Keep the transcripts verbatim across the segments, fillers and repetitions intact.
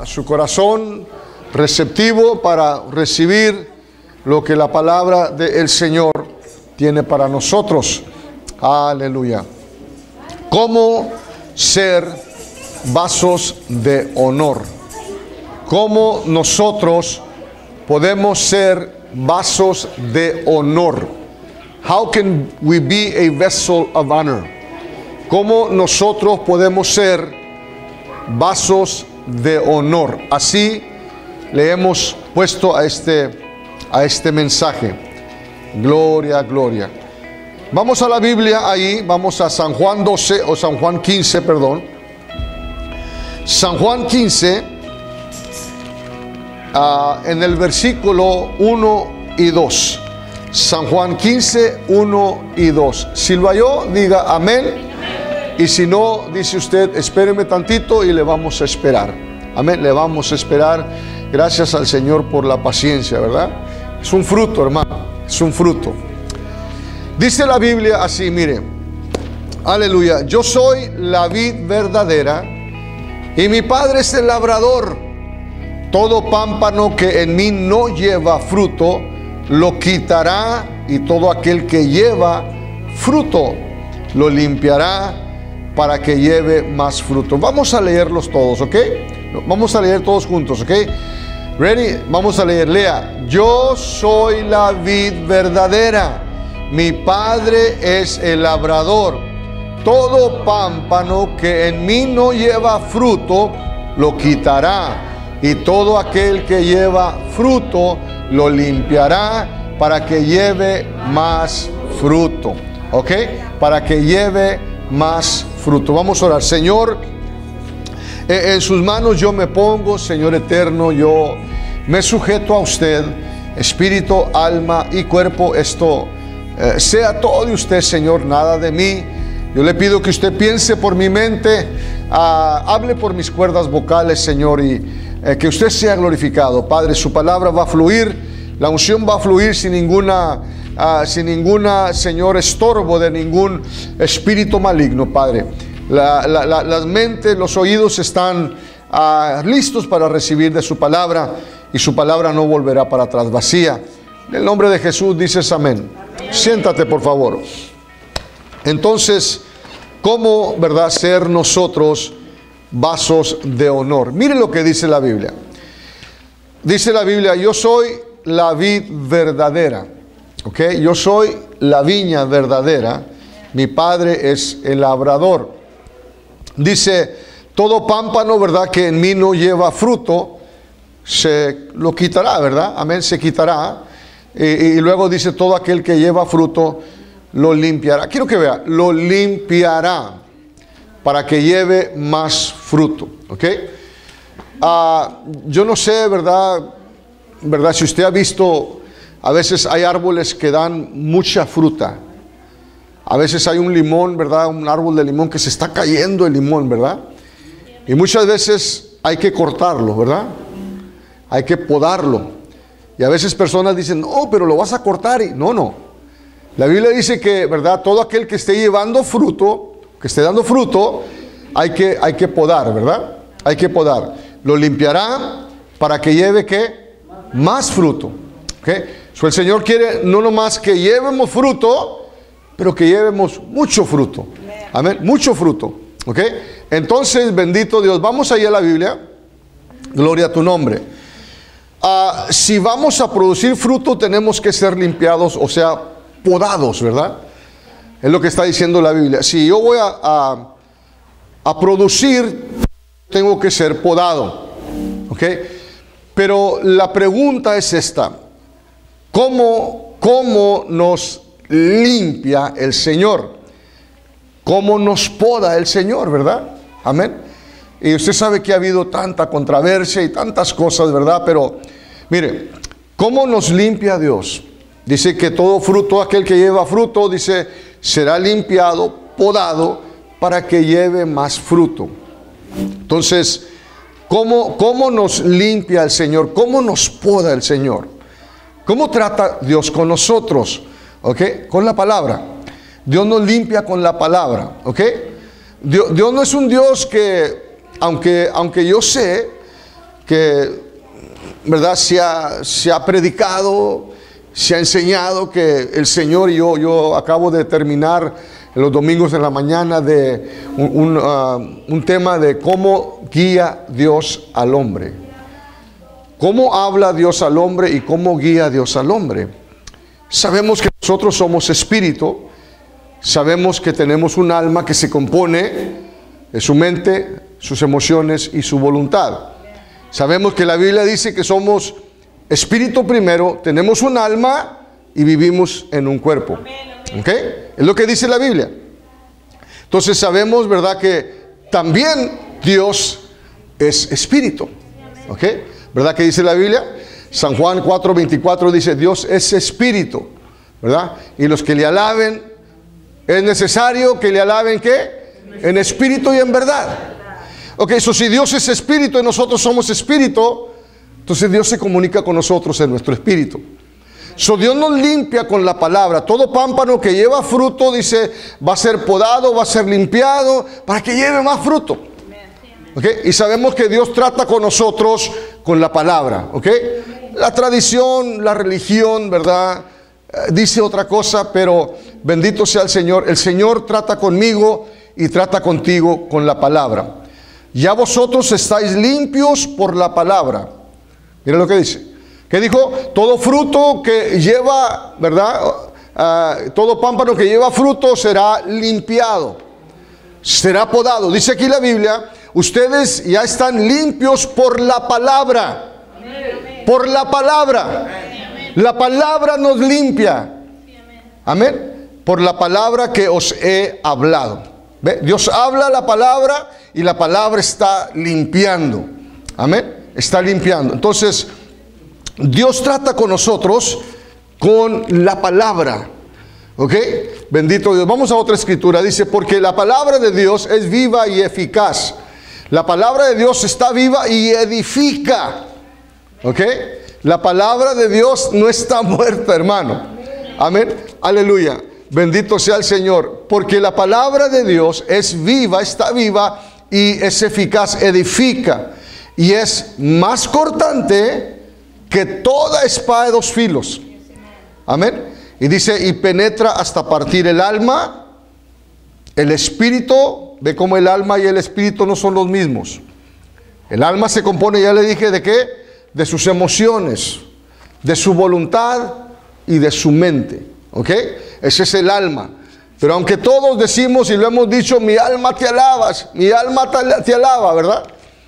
su corazón receptivo para recibir lo que la palabra del Señor tiene para nosotros. Aleluya. ¿Cómo ser vasos de honor? ¿Cómo nosotros podemos ser vasos de honor? How can we be a vessel of honor? ¿Cómo nosotros podemos ser vasos de honor? Así le hemos puesto a este, a este mensaje. Gloria, gloria. Vamos a la Biblia ahí, vamos a San Juan doce o San Juan quince, perdón. San Juan quince, uh, en el versículo uno y dos. San Juan quince, uno y dos. Si lo halló, diga amén. Y si no, dice usted, espéreme tantito y le vamos a esperar. Amén, le vamos a esperar. Gracias al Señor por la paciencia, ¿verdad? Es un fruto, hermano, es un fruto. Dice la Biblia así, mire. Aleluya. Yo soy la vid verdadera y mi Padre es el labrador. Todo pámpano que en mí no lleva fruto, lo quitará, y todo aquel que lleva fruto, lo limpiará para que lleve más fruto. Vamos a leerlos todos, ¿ok? Vamos a leer todos juntos, ¿ok? Ready? Vamos a leer, lea. Yo soy la vid verdadera, mi Padre es el labrador. Todo pámpano que en mí no lleva fruto, lo quitará, y todo aquel que lleva fruto, lo limpiará para que lleve más fruto. ¿Ok? Para que lleve más fruto. Vamos a orar. Señor, en sus manos yo me pongo, Señor eterno, yo me sujeto a usted, espíritu, alma y cuerpo. Esto eh, sea todo de usted, Señor, nada de mí. Yo le pido que usted piense por mi mente, uh, hable por mis cuerdas vocales, Señor, y eh, que usted sea glorificado. Padre, su palabra va a fluir, la unción va a fluir sin ninguna, uh, sin ninguna, Señor, estorbo de ningún espíritu maligno, Padre. La, la, la, las mentes, los oídos están uh, listos para recibir de su palabra, y su palabra no volverá para atrás vacía. En el nombre de Jesús dices amén. Amén. Siéntate, por favor. Entonces, ¿cómo, verdad, ser nosotros vasos de honor? Mire lo que dice la Biblia. Dice la Biblia, yo soy la vid verdadera. ¿Ok? Yo soy la viña verdadera. Mi Padre es el labrador. Dice, todo pámpano, verdad, que en mí no lleva fruto, se lo quitará, ¿verdad? Amén, se quitará. Y, y luego dice, todo aquel que lleva fruto, lo limpiará. Quiero que vea, lo limpiará para que lleve más fruto. ¿Ok? Uh, yo no sé, ¿verdad? ¿Verdad? Si usted ha visto, a veces hay árboles que dan mucha fruta. A veces hay un limón, ¿verdad? Un árbol de limón que se está cayendo el limón, ¿verdad? Y muchas veces hay que cortarlo, ¿verdad? Hay que podarlo. Y a veces personas dicen, no, pero lo vas a cortar. Y no, no. La Biblia dice que, ¿verdad? Todo aquel que esté llevando fruto, que esté dando fruto, hay que, hay que podar, ¿verdad? Hay que podar. Lo limpiará para que lleve, ¿qué? Más fruto. ¿Ok? So, el Señor quiere no nomás que llevemos fruto, pero que llevemos mucho fruto. Amén. Mucho fruto. ¿Ok? Entonces, bendito Dios. Vamos allá a la Biblia. Gloria a tu nombre. Uh, si vamos a producir fruto, tenemos que ser limpiados, o sea, podados, ¿verdad? Es lo que está diciendo la Biblia. Si yo voy a, a, a producir, tengo que ser podado. ¿Ok? Pero la pregunta es esta. ¿Cómo, cómo nos limpia el Señor? ¿Cómo nos poda el Señor, verdad? Amén. Y usted sabe que ha habido tanta controversia y tantas cosas, ¿verdad? Pero, mire, ¿cómo nos limpia Dios? Dice que todo fruto, aquel que lleva fruto, dice, será limpiado, podado, para que lleve más fruto. Entonces, ¿cómo, cómo nos limpia el Señor? ¿Cómo nos poda el Señor? ¿Cómo trata Dios con nosotros? ¿Ok? Con la palabra. Dios nos limpia con la palabra. ¿Ok? Dios, Dios no es un Dios que, aunque, aunque yo sé que, ¿verdad? Se ha, se ha predicado, se ha enseñado que el Señor, y yo, yo acabo de terminar los domingos en la mañana de un, un, uh, un tema de cómo guía Dios al hombre. Cómo habla Dios al hombre y cómo guía Dios al hombre. Sabemos que nosotros somos espíritu, sabemos que tenemos un alma que se compone de su mente, sus emociones y su voluntad. Sabemos que la Biblia dice que somos espíritu primero, tenemos un alma y vivimos en un cuerpo. ¿Ok? Es lo que dice la Biblia. Entonces sabemos, ¿verdad?, que también Dios es espíritu. ¿Ok? ¿Verdad que dice la Biblia? San Juan cuatro veinticuatro dice, Dios es espíritu, ¿verdad? Y los que le alaben, es necesario que le alaben, ¿qué? En espíritu y en verdad. Ok, eso si Dios es espíritu y nosotros somos espíritu, entonces Dios se comunica con nosotros en nuestro espíritu. So, Dios nos limpia con la palabra. Todo pámpano que lleva fruto, dice, va a ser podado, va a ser limpiado, para que lleve más fruto. Okay. Y sabemos que Dios trata con nosotros con la palabra. Okay. La tradición, la religión, ¿verdad?, eh, dice otra cosa, pero bendito sea el Señor. El Señor trata conmigo y trata contigo con la palabra. Ya vosotros estáis limpios por la palabra. Mira lo que dice. ¿Qué dijo? Todo fruto que lleva, ¿verdad? Uh, todo pámpano que lleva fruto será limpiado, será podado. Dice aquí la Biblia, ustedes ya están limpios por la palabra. Por la palabra. La palabra nos limpia. Amén. Por la palabra que os he hablado. ¿Ve? Dios habla la palabra y la palabra está limpiando. Amén. Está limpiando. Entonces, Dios trata con nosotros con la palabra. ¿Ok? Bendito Dios. Vamos a otra escritura. Dice, porque la palabra de Dios es viva y eficaz. La palabra de Dios está viva y edifica. ¿Ok? La palabra de Dios no está muerta, hermano. Amén. Aleluya. Bendito sea el Señor. Porque la palabra de Dios es viva, está viva y es eficaz, edifica. Y es más cortante que toda espada de dos filos. Amén. Y dice, y penetra hasta partir el alma, el espíritu. Ve cómo el alma y el espíritu no son los mismos. El alma se compone, ya le dije, ¿de qué? De sus emociones, de su voluntad y de su mente. ¿Ok? Ese es el alma. Pero aunque todos decimos y lo hemos dicho, mi alma te alabas, mi alma te alaba, ¿verdad?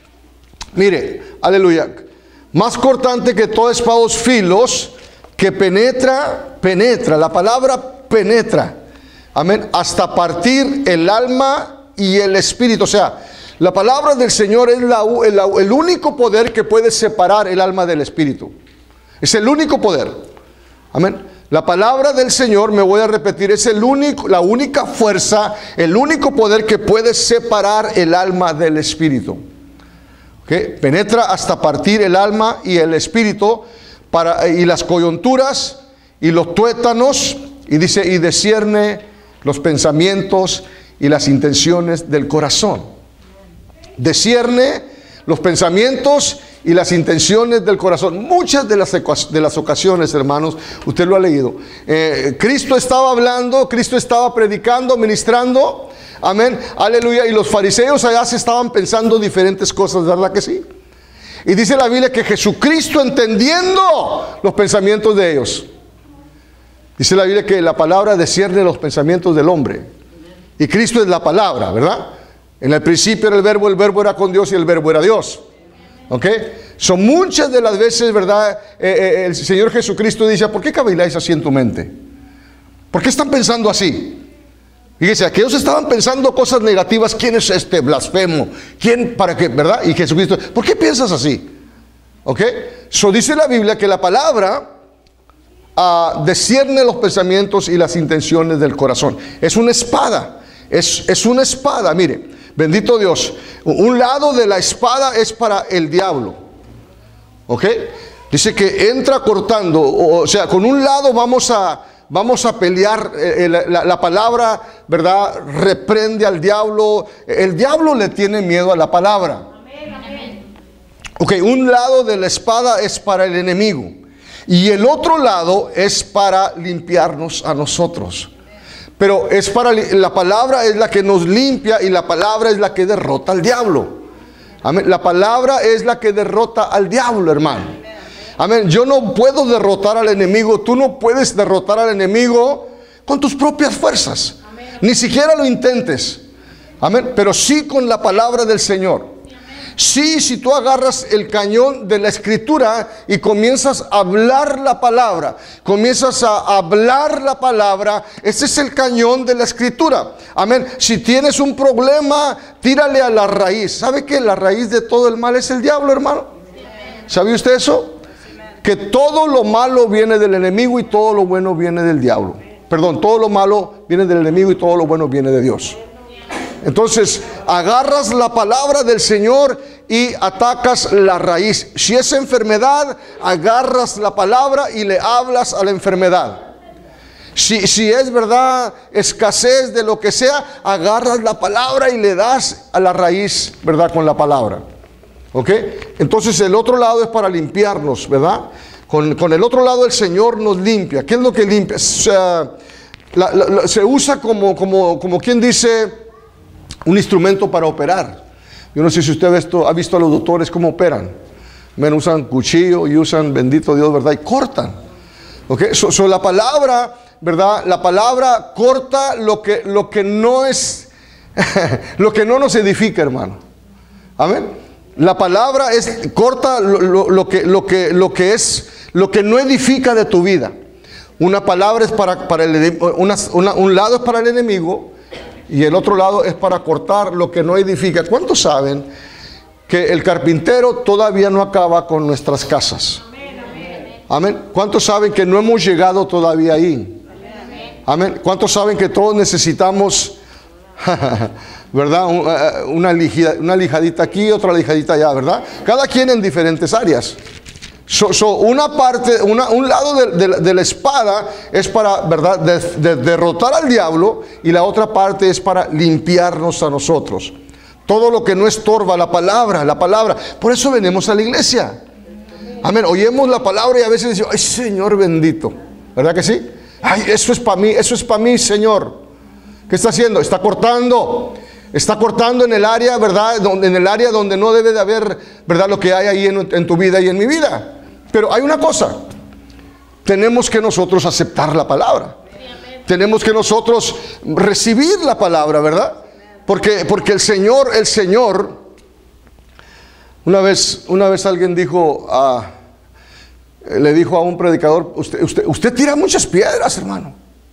Mire, aleluya. Más cortante que toda espada de dos filos, que penetra, penetra, la palabra penetra, amén, hasta partir el alma y el espíritu. O sea, la palabra del Señor es la, el, el único poder que puede separar el alma del espíritu. Es el único poder. Amén. La palabra del Señor, me voy a repetir, es el único, la única fuerza, el único poder que puede separar el alma del espíritu. ¿Okay? Penetra hasta partir el alma y el espíritu, para, y las coyunturas y los tuétanos, y dice, y discierne los pensamientos y las intenciones del corazón. Discierne los pensamientos y las intenciones del corazón. Muchas de las, de las ocasiones, hermanos, usted lo ha leído, eh, Cristo estaba hablando, Cristo estaba predicando, ministrando. Amén, aleluya. Y los fariseos allá se estaban pensando diferentes cosas, ¿verdad que sí? Y dice la Biblia que Jesucristo, entendiendo los pensamientos de ellos, dice la Biblia que la palabra discierne los pensamientos del hombre. Y Cristo es la palabra, ¿verdad? En el principio era el verbo, el verbo era con Dios y el verbo era Dios. ¿Ok? Son muchas de las veces, ¿verdad? Eh, eh, el Señor Jesucristo dice, ¿por qué caviláis así en tu mente? ¿Por qué están pensando así? Fíjese, aquellos estaban pensando cosas negativas. ¿Quién es este blasfemo? ¿Quién para qué? ¿Verdad? Y Jesucristo, ¿por qué piensas así? ¿Ok? So dice la Biblia que la palabra uh, discierne los pensamientos y las intenciones del corazón. Es una espada. Es, es una espada, mire. Bendito Dios. Un lado de la espada es para el diablo. ¿Ok? Dice que entra cortando. O, o sea, con un lado vamos a... Vamos a pelear, eh, la, la, la palabra, ¿verdad? Reprende al diablo. El diablo le tiene miedo a la palabra. Amén, amén. Ok, un lado de la espada es para el enemigo y el otro lado es para limpiarnos a nosotros. Pero es para, la palabra es la que nos limpia y la palabra es la que derrota al diablo. Amén. La palabra es la que derrota al diablo, hermano. Amén. Yo no puedo derrotar al enemigo. Tú no puedes derrotar al enemigo con tus propias fuerzas. Amén. Ni siquiera lo intentes. Amén. Pero sí con la palabra del Señor. Sí, si tú agarras el cañón de la escritura y comienzas a hablar la palabra, comienzas a hablar la palabra, ese es el cañón de la escritura. Amén. Si tienes un problema, tírale a la raíz. ¿Sabe que la raíz de todo el mal es el diablo, hermano? ¿Sabe usted eso? Que todo lo malo viene del enemigo y todo lo bueno viene del diablo. Perdón, todo lo malo viene del enemigo y todo lo bueno viene de Dios. Entonces agarras la palabra del Señor y atacas la raíz. Si es enfermedad, agarras la palabra y le hablas a la enfermedad. Si, si es verdad, escasez de lo que sea, agarras la palabra y le das a la raíz, ¿verdad? Con la palabra. ¿Ok? Entonces el otro lado es para limpiarnos, ¿verdad? Con, con el otro lado el Señor nos limpia. ¿Qué es lo que limpia? O sea, la, la, la, se usa como, como, como quien dice... un instrumento para operar. Yo no sé si usted ha visto, ha visto a los doctores cómo operan. Men, usan cuchillo y usan, bendito Dios, ¿verdad? Y cortan. ¿Ok? So, so la palabra, ¿verdad? La palabra corta lo que, lo que no es, lo que no nos edifica, hermano. Amén. La palabra es, corta lo, lo, lo, que, lo, que, lo que es, lo que no edifica de tu vida. Una palabra es para, para el, una, una, un lado es para el enemigo, y el otro lado es para cortar lo que no edifica. ¿Cuántos saben que el carpintero todavía no acaba con nuestras casas? Amén. ¿Cuántos saben que no hemos llegado todavía ahí? Amén. ¿Cuántos saben que todos necesitamos, verdad, una, lijada, una lijadita aquí, otra lijadita allá, verdad? Cada quien en diferentes áreas. So, so una parte, una, un lado de, de, de la espada es para, ¿verdad?, de, de derrotar al diablo, y la otra parte es para limpiarnos a nosotros. Todo lo que no estorba la palabra, la palabra. Por eso venimos a la iglesia. Amén. Oímos la palabra y a veces decimos, ay, Señor bendito. ¿Verdad que sí? Ay, eso es para mí, eso es para mí, Señor. ¿Qué está haciendo? Está cortando. Está cortando en el área, ¿verdad? En el área donde no debe de haber, ¿verdad?, lo que hay ahí en, en tu vida y en mi vida. Pero hay una cosa, tenemos que nosotros aceptar la palabra. Tenemos que nosotros recibir la palabra, ¿verdad? Porque, porque el Señor, el Señor, una vez, una vez alguien dijo, a, le dijo a un predicador, usted, usted, usted tira muchas piedras, hermano.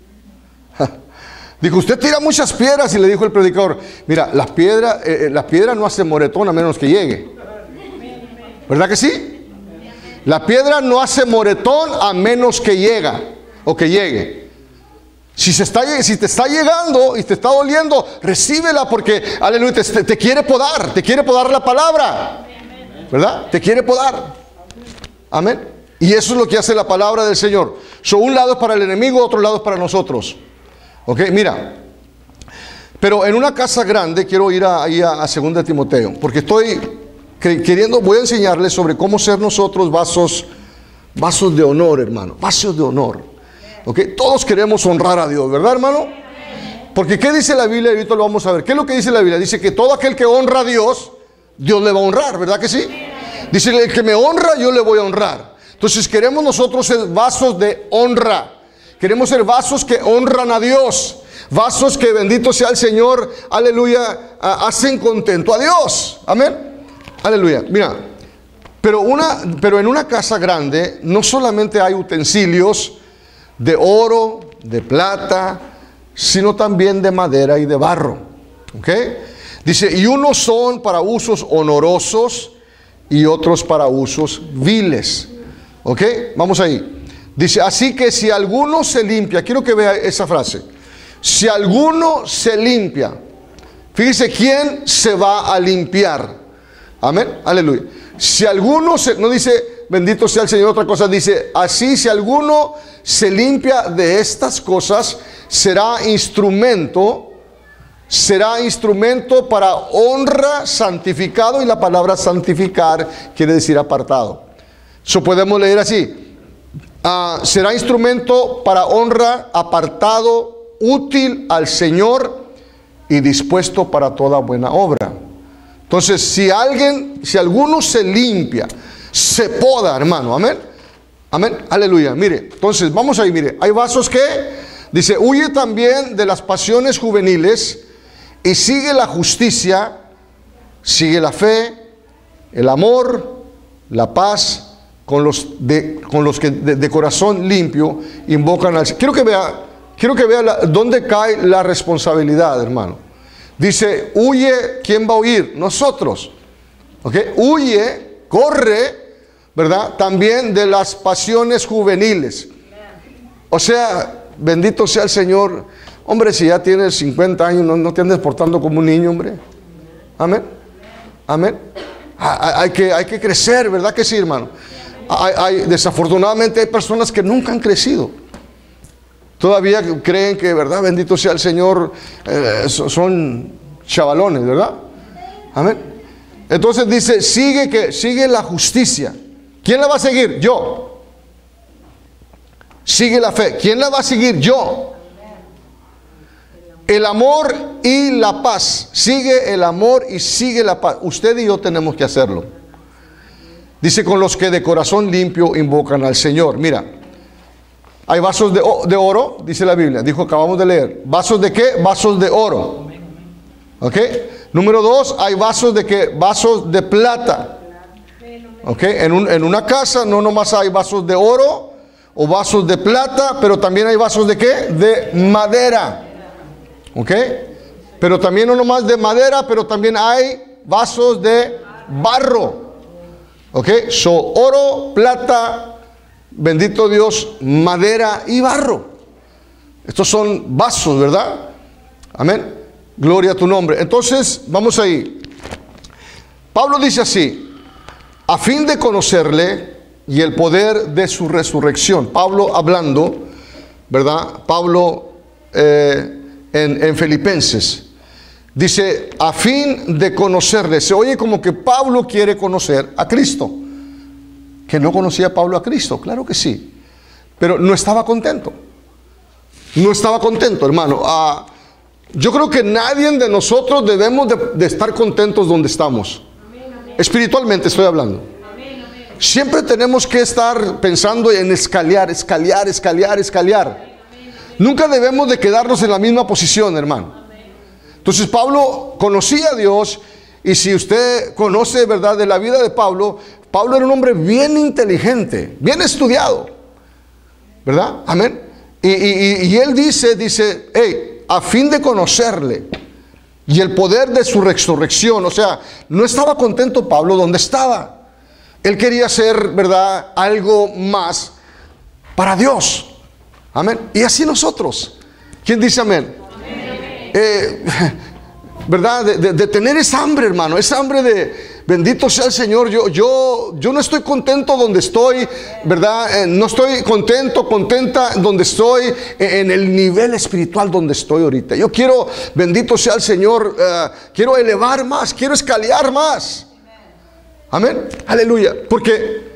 Dijo, usted tira muchas piedras, y le dijo el predicador, mira, las piedras, eh, las piedras no hacen moretón a menos que llegue. ¿Verdad que sí? La piedra no hace moretón a menos que llega o que llegue. Si, se está, si te está llegando y te está doliendo, recíbela, porque, aleluya, te, te quiere podar, te quiere podar la palabra, ¿verdad? Te quiere podar. Amén. Y eso es lo que hace la palabra del Señor. So, un lado es para el enemigo, otro lado es para nosotros. Ok, mira. Pero en una casa grande, quiero ir ahí a, a segunda de Timoteo, porque estoy queriendo, voy a enseñarles sobre cómo ser nosotros vasos, vasos de honor, hermano, vasos de honor. ¿Ok? Todos queremos honrar a Dios, ¿verdad, hermano? Porque ¿qué dice la Biblia? Ahorita lo vamos a ver. ¿Qué es lo que dice la Biblia? Dice que todo aquel que honra a Dios, Dios le va a honrar, ¿verdad que sí? Dice, el que me honra, yo le voy a honrar. Entonces queremos nosotros ser vasos de honra. Queremos ser vasos que honran a Dios. Vasos que, bendito sea el Señor, aleluya, hacen contento a Dios. Amén. Aleluya. Mira, pero, una, pero en una casa grande no solamente hay utensilios de oro, de plata, sino también de madera y de barro. ¿Ok? Dice, y unos son para usos honorosos y otros para usos viles. ¿Ok? Vamos ahí. Dice, así que si alguno se limpia, quiero que vea esa frase. Si alguno se limpia, fíjese quién se va a limpiar. Amén, aleluya. Si alguno se, no dice bendito sea el Señor, otra cosa, dice así, si alguno se limpia de estas cosas, será instrumento, será instrumento para honra, santificado, y la palabra santificar quiere decir apartado. Eso podemos leer así. Uh, será instrumento para honra, apartado, útil al Señor y dispuesto para toda buena obra. Entonces, si alguien, si alguno se limpia, se poda, hermano, amén, amén, aleluya. Mire, entonces vamos ahí, mire, hay vasos que dice: huye también de las pasiones juveniles y sigue la justicia, sigue la fe, el amor, la paz, con los, de, con los que de, de corazón limpio invocan al Señor. Quiero que vea, quiero que vea la, dónde cae la responsabilidad, hermano. Dice: huye, ¿quién va a huir? Nosotros. ¿Ok? Huye, corre, ¿verdad? También de las pasiones juveniles. O sea, bendito sea el Señor. Hombre, si ya tienes cincuenta años, no, no te andes portando como un niño, hombre. Amén. Amén. Hay, hay, que, hay que crecer, ¿verdad que sí, hermano? Hay, hay, desafortunadamente hay personas que nunca han crecido. Todavía creen que, ¿verdad? Bendito sea el Señor, eh, son chavalones, ¿verdad? Amén. Entonces dice: sigue que sigue la justicia. ¿Quién la va a seguir? Yo. Sigue la fe. ¿Quién la va a seguir? Yo. El amor y la paz. Sigue el amor y sigue la paz. Usted y yo tenemos que hacerlo. Dice: con los que de corazón limpio invocan al Señor. Mira, hay vasos de, de oro, dice la Biblia. Dijo, acabamos de leer. ¿Vasos de qué? Vasos de oro. ¿Ok? Número dos, hay vasos de qué? Vasos de plata. ¿Ok? En, un, en una casa no nomás hay vasos de oro o vasos de plata, pero también hay vasos de qué? De madera. ¿Ok? Pero también no nomás de madera, pero también hay vasos de barro. ¿Ok? So, oro, plata, bendito Dios, madera y barro. Estos son vasos, ¿verdad? Amén. Gloria a tu nombre. Entonces, vamos ahí. Pablo dice así: a fin de conocerle y el poder de su resurrección. Pablo hablando, ¿verdad? Pablo eh, en, en Filipenses. Dice: a fin de conocerle. Se oye como que Pablo quiere conocer a Cristo. ¿Que no conocía Pablo a Cristo? Claro que sí. Pero no estaba contento. No estaba contento, hermano. Ah, yo creo que nadie de nosotros debemos de, de estar contentos donde estamos. Espiritualmente estoy hablando. Siempre tenemos que estar pensando en escalear, escalear, escalear, escalear. Nunca debemos de quedarnos en la misma posición, hermano. Entonces Pablo conocía a Dios, y si usted conoce, ¿verdad?, de la vida de Pablo, Pablo era un hombre bien inteligente, bien estudiado, ¿verdad? Amén. Y, y, y él dice, dice, hey, a fin de conocerle y el poder de su resurrección. O sea, no estaba contento Pablo donde estaba. Él quería hacer, ¿verdad?, algo más para Dios. Amén. Y así nosotros. ¿Quién dice amén? Amén. Eh, ¿Verdad? De, de, de tener esa hambre, hermano. Esa hambre de, bendito sea el Señor. Yo, yo, yo no estoy contento donde estoy, ¿verdad? Eh, no estoy contento, contenta donde estoy, eh, en el nivel espiritual donde estoy ahorita. Yo quiero, bendito sea el Señor, eh, quiero elevar más, quiero escalear más. Amén. Aleluya. Porque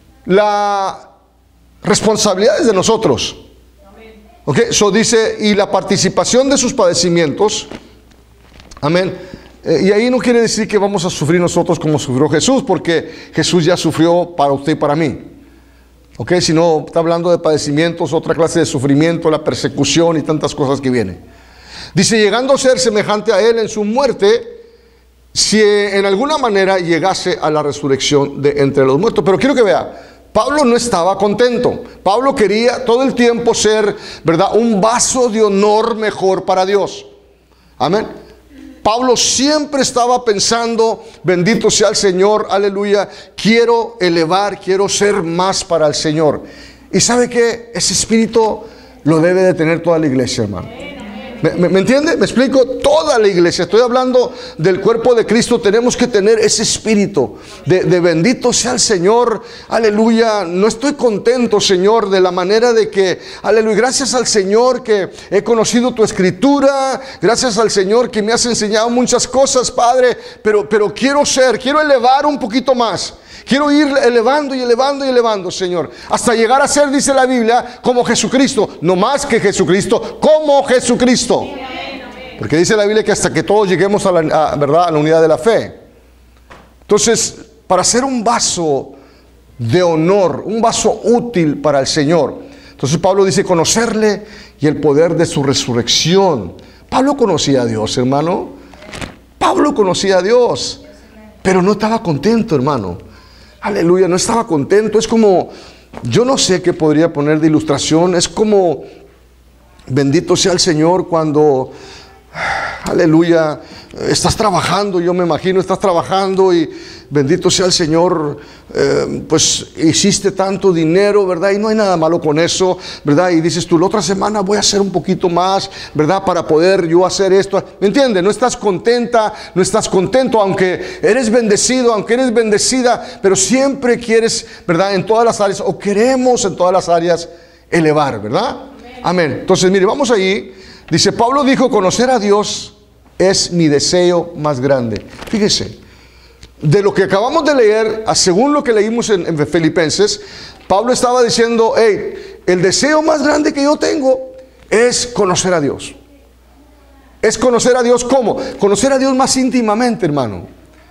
la responsabilidad es de nosotros. Ok, eso dice, y la participación de sus padecimientos. Amén. Eh, y ahí no quiere decir que vamos a sufrir nosotros como sufrió Jesús, porque Jesús ya sufrió para usted y para mí. Ok, si no, está hablando de padecimientos, otra clase de sufrimiento, la persecución y tantas cosas que vienen. Dice, llegando a ser semejante a Él en su muerte, si en alguna manera llegase a la resurrección de entre los muertos. Pero quiero que vea, Pablo no estaba contento. Pablo quería todo el tiempo ser, ¿verdad?, un vaso de honor mejor para Dios. Amén. Pablo siempre estaba pensando, bendito sea el Señor, aleluya, quiero elevar, quiero ser más para el Señor. Y ¿sabe qué? Ese espíritu lo debe de tener toda la iglesia, hermano. ¿Me, me, me entiende? ¿Me explico? Toda la iglesia, estoy hablando del cuerpo de Cristo, tenemos que tener ese espíritu de, de bendito sea el Señor, aleluya. No estoy contento, Señor, de la manera de que, aleluya, gracias al Señor que he conocido tu escritura, gracias al Señor que me has enseñado muchas cosas, Padre, pero, pero quiero ser, quiero elevar un poquito más. Quiero ir elevando y elevando y elevando, Señor, hasta llegar a ser, dice la Biblia, como Jesucristo. No más que Jesucristo, como Jesucristo. Porque dice la Biblia que hasta que todos lleguemos a la, a, ¿verdad?, a la unidad de la fe. Entonces, para ser un vaso de honor, un vaso útil para el Señor. Entonces Pablo dice conocerle y el poder de su resurrección. Pablo conocía a Dios, hermano. Pablo conocía a Dios, pero no estaba contento, hermano. Aleluya, no estaba contento. Es como, yo no sé qué podría poner de ilustración. Es como, bendito sea el Señor, cuando, aleluya, estás trabajando, yo me imagino, estás trabajando y bendito sea el Señor, eh, pues hiciste tanto dinero, ¿verdad? Y no hay nada malo con eso, ¿verdad? Y dices tú, la otra semana voy a hacer un poquito más, ¿verdad? Para poder yo hacer esto. ¿Me entiendes? No estás contenta, no estás contento, aunque eres bendecido, aunque eres bendecida, pero siempre quieres, ¿verdad? En todas las áreas, o queremos en todas las áreas elevar, ¿verdad? Amén. Amén. Entonces, mire, vamos allí. Dice, Pablo dijo, conocer a Dios es mi deseo más grande. Fíjese. De lo que acabamos de leer, según lo que leímos en, en Filipenses, Pablo estaba diciendo, hey, el deseo más grande que yo tengo es conocer a Dios. Es conocer a Dios, ¿cómo? Conocer a Dios más íntimamente, hermano.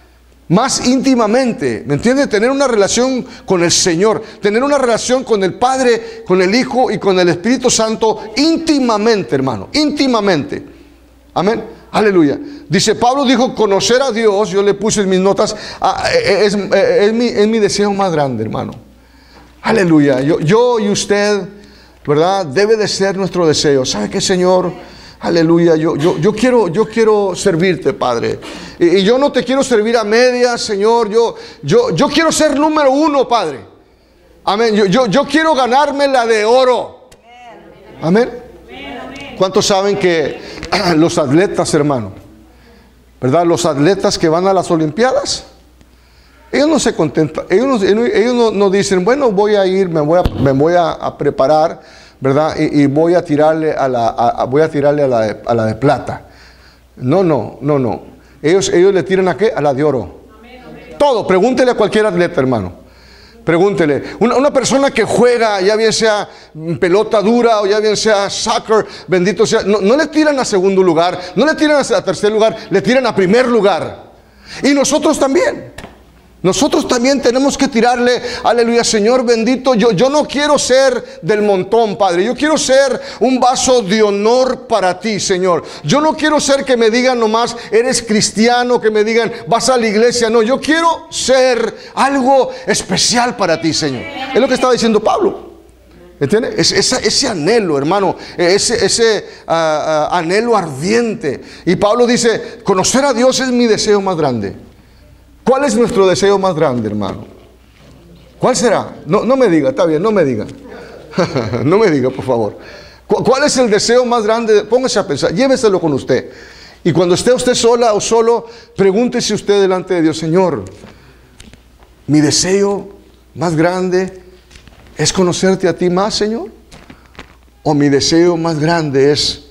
Más íntimamente, ¿me entiende? Tener una relación con el Señor, tener una relación con el Padre, con el Hijo y con el Espíritu Santo íntimamente, hermano, íntimamente. Amén. Aleluya. Dice, Pablo dijo, conocer a Dios, yo le puse en mis notas, es, es, es, mi, es mi deseo más grande, hermano. Aleluya. Yo, yo y usted, ¿verdad? Debe de ser nuestro deseo. ¿Sabe qué, Señor? Aleluya. Yo, yo, yo, quiero, yo quiero servirte, Padre. Y, y yo no te quiero servir a medias, Señor. Yo, yo, yo quiero ser número uno, Padre. Amén. Yo, yo, yo quiero ganarme la de oro. Amén. ¿Cuántos saben que los atletas, hermano, ¿verdad? Los atletas que van a las Olimpiadas, ellos no se contentan, ellos no, ellos no, no dicen, bueno, voy a ir, me voy a, me voy a, a preparar, ¿verdad? Y, y voy a tirarle a la, a, voy a tirarle a la, de, a la de plata. No, no, no, no. Ellos, ellos le tiran a qué? A la de oro. Amén, amén. Todo. Pregúntele a cualquier atleta, hermano. Pregúntele, una, una persona que juega, ya bien sea pelota dura o ya bien sea soccer, bendito sea, no, no le tiran a segundo lugar, no le tiran a tercer lugar, le tiran a primer lugar. Y nosotros también, nosotros también tenemos que tirarle, aleluya, Señor bendito, yo, yo no quiero ser del montón, Padre, yo quiero ser un vaso de honor para ti, Señor. Yo no quiero ser que me digan nomás, eres cristiano, que me digan, vas a la iglesia. No, yo quiero ser algo especial para ti, Señor. Es lo que estaba diciendo Pablo. ¿Entiende? Es, ese, ese anhelo, hermano, ese, ese uh, uh, anhelo ardiente. Y Pablo dice, conocer a Dios es mi deseo más grande. ¿Cuál es nuestro deseo más grande, hermano? ¿Cuál será? No, no me diga, está bien, no me diga. No me diga, por favor. ¿Cuál es el deseo más grande? Póngase a pensar, lléveselo con usted. Y cuando esté usted sola o solo, pregúntese usted delante de Dios, Señor, mi deseo más grande es conocerte a ti más, Señor. O mi deseo más grande es,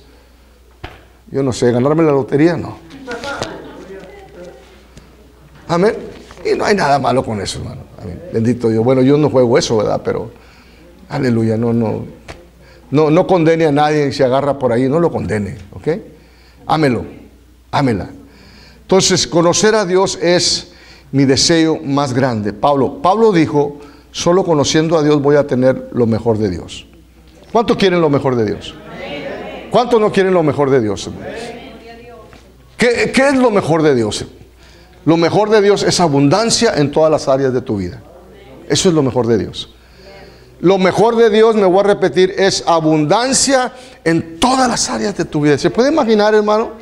yo no sé, ganarme la lotería, no. Amén. Y no hay nada malo con eso, hermano. Amén. Bendito Dios. Bueno, yo no juego eso, ¿verdad? Pero, aleluya, no, no, no, no condene a nadie y se agarra por ahí, no lo condene, ¿ok? Ámelo, ámela. Entonces, conocer a Dios es mi deseo más grande. Pablo, Pablo dijo, solo conociendo a Dios voy a tener lo mejor de Dios. ¿Cuántos quieren lo mejor de Dios? ¿Cuántos no quieren lo mejor de Dios, hermanos? ¿Qué, qué es lo mejor de Dios? Lo mejor de Dios es abundancia en todas las áreas de tu vida. Eso es lo mejor de Dios. Lo mejor de Dios, me voy a repetir, es abundancia en todas las áreas de tu vida. ¿Se puede imaginar, hermano?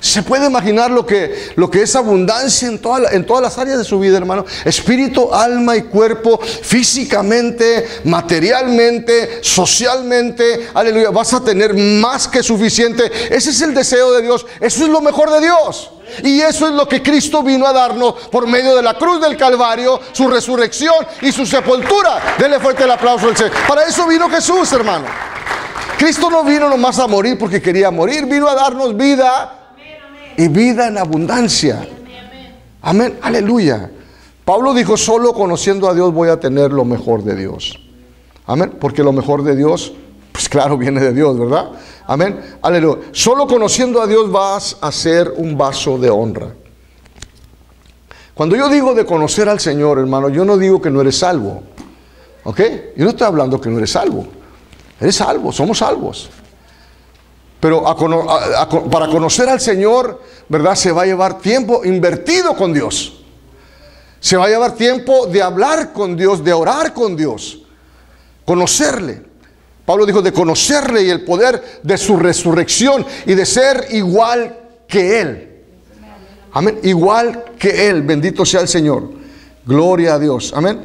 ¿Se puede imaginar lo que, lo que es abundancia en, toda la, en todas las áreas de su vida, hermano? Espíritu, alma y cuerpo, físicamente, materialmente, socialmente. Aleluya, vas a tener más que suficiente. Ese es el deseo de Dios. Eso es lo mejor de Dios. Y eso es lo que Cristo vino a darnos por medio de la cruz del Calvario, su resurrección y su sepultura. Denle fuerte el aplauso al Señor. Para eso vino Jesús, hermano. Cristo no vino nomás a morir porque quería morir. Vino a darnos vida y vida en abundancia. Amén, aleluya. Pablo dijo, solo conociendo a Dios voy a tener lo mejor de Dios. Amén, porque lo mejor de Dios, pues claro, viene de Dios, ¿verdad? Amén, aleluya. Solo conociendo a Dios vas a ser un vaso de honra. Cuando yo digo de conocer al Señor, hermano, yo no digo que no eres salvo. ¿Ok? Yo no estoy hablando que no eres salvo. Eres salvo, somos salvos. Pero a, a, a, para conocer al Señor, ¿verdad? Se va a llevar tiempo invertido con Dios. Se va a llevar tiempo de hablar con Dios, de orar con Dios. Conocerle. Pablo dijo de conocerle y el poder de su resurrección y de ser igual que Él. Amén. Igual que Él. Bendito sea el Señor. Gloria a Dios. Amén.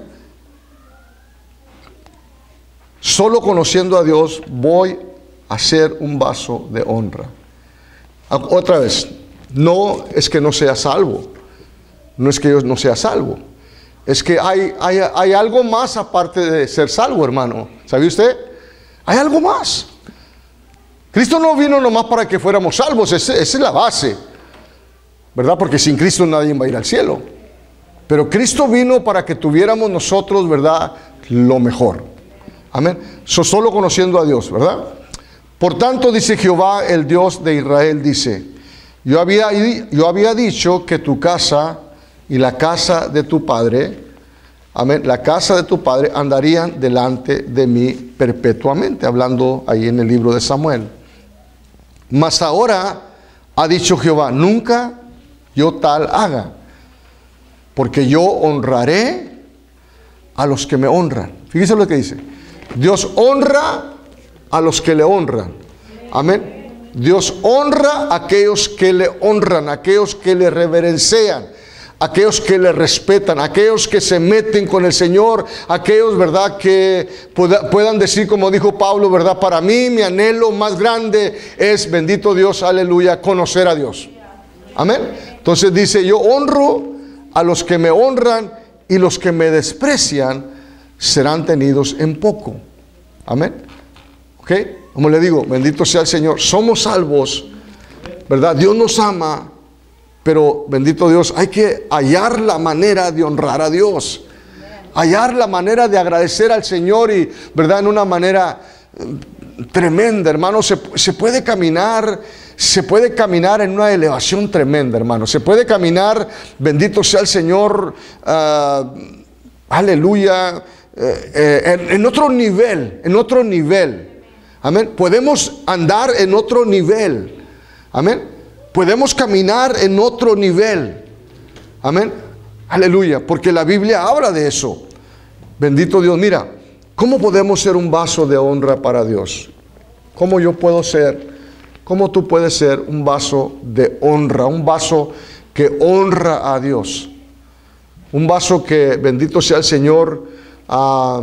Solo conociendo a Dios voy a ser un vaso de honra. Otra vez, no es que no sea salvo. No es que yo no sea salvo. Es que hay, hay, hay algo más aparte de ser salvo, hermano. ¿Sabe usted? Hay algo más. Cristo no vino nomás para que fuéramos salvos. Esa, esa es la base, ¿verdad? Porque sin Cristo nadie va a ir al cielo. Pero Cristo vino para que tuviéramos nosotros, ¿verdad?, lo mejor. Amén. So, solo conociendo a Dios, ¿verdad? Por tanto, dice Jehová, el Dios de Israel, dice, yo había, yo había dicho que tu casa y la casa de tu padre, amén, la casa de tu padre andarían delante de mí perpetuamente, hablando ahí en el libro de Samuel. Mas ahora ha dicho Jehová, nunca yo tal haga, porque yo honraré a los que me honran. Fíjese lo que dice. Dios honra a los que le honran. Amén. Dios honra a aquellos que le honran, a aquellos que le reverencian, aquellos que le respetan, aquellos que se meten con el Señor, aquellos, ¿verdad?, que pueda, puedan decir, como dijo Pablo, ¿verdad?, para mí mi anhelo más grande es, bendito Dios, aleluya, conocer a Dios. Amén. Entonces dice, yo honro a los que me honran y los que me desprecian serán tenidos en poco. Amén. ¿Ok? Como le digo, bendito sea el Señor. Somos salvos, ¿verdad? Dios nos ama, pero bendito Dios, hay que hallar la manera de honrar a Dios. Hallar la manera de agradecer al Señor y, ¿verdad?, en una manera tremenda, hermano. Se, se puede caminar, se puede caminar en una elevación tremenda, hermano. Se puede caminar, bendito sea el Señor, uh, aleluya, eh, eh, en, en otro nivel, en otro nivel. Amén. Podemos andar en otro nivel. Amén. Podemos caminar en otro nivel. Amén. Aleluya. Porque la Biblia habla de eso. Bendito Dios. Mira, ¿cómo podemos ser un vaso de honra para Dios? ¿Cómo yo puedo ser? ¿Cómo tú puedes ser un vaso de honra? Un vaso que honra a Dios. Un vaso que, bendito sea el Señor, uh,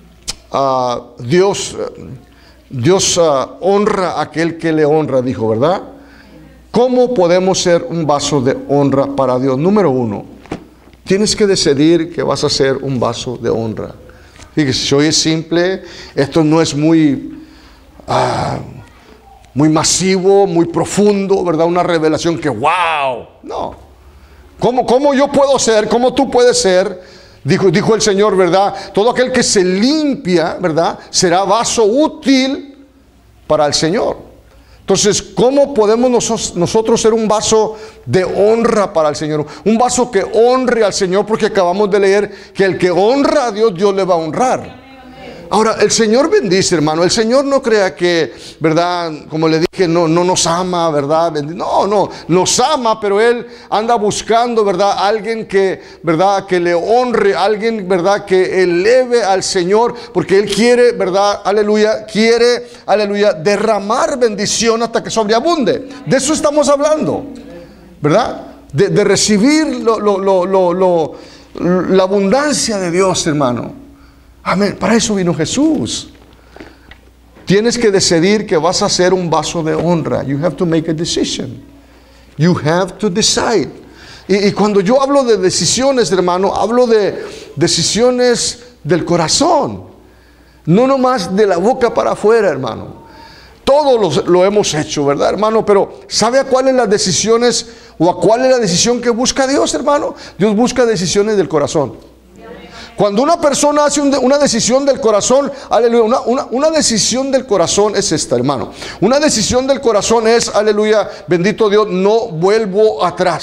uh, Dios... Uh, Dios uh, honra a aquel que le honra, dijo, ¿verdad? ¿Cómo podemos ser un vaso de honra para Dios? Número uno, tienes que decidir que vas a ser un vaso de honra. Fíjese, si hoy es simple, esto no es muy, uh, muy masivo, muy profundo, ¿verdad? Una revelación que, wow, no. ¿Cómo, cómo yo puedo ser? ¿Cómo tú puedes ser? Dijo, dijo el Señor, ¿verdad? Todo aquel que se limpia, ¿verdad?, será vaso útil para el Señor. Entonces, ¿cómo podemos nosotros, nosotros ser un vaso de honra para el Señor? Un vaso que honre al Señor, porque acabamos de leer que el que honra a Dios, Dios le va a honrar. Ahora, el Señor bendice, hermano. El Señor no crea que, ¿verdad? Como le dije, no, no nos ama, ¿verdad? No, no, nos ama, pero Él anda buscando, ¿verdad? Alguien que, ¿verdad? Que le honre, alguien, ¿verdad? Que eleve al Señor, porque Él quiere, ¿verdad? Aleluya, quiere, aleluya, derramar bendición hasta que sobreabunde. De eso estamos hablando, ¿verdad? De, de recibir lo, lo, lo, lo, lo, la abundancia de Dios, hermano. Amén. Para eso vino Jesús. Tienes que decidir que vas a ser un vaso de honra. You have to make a decision. You have to decide. Y, y cuando yo hablo de decisiones, hermano, hablo de decisiones del corazón. No nomás de la boca para afuera, hermano. Todos lo, lo hemos hecho, ¿verdad, hermano? Pero ¿sabe a cuáles las decisiones o a cuál es la decisión que busca Dios, hermano? Dios busca decisiones del corazón. Cuando una persona hace un, una decisión del corazón, aleluya, una, una, una decisión del corazón es esta, hermano. Una decisión del corazón es, aleluya, bendito Dios, no vuelvo atrás.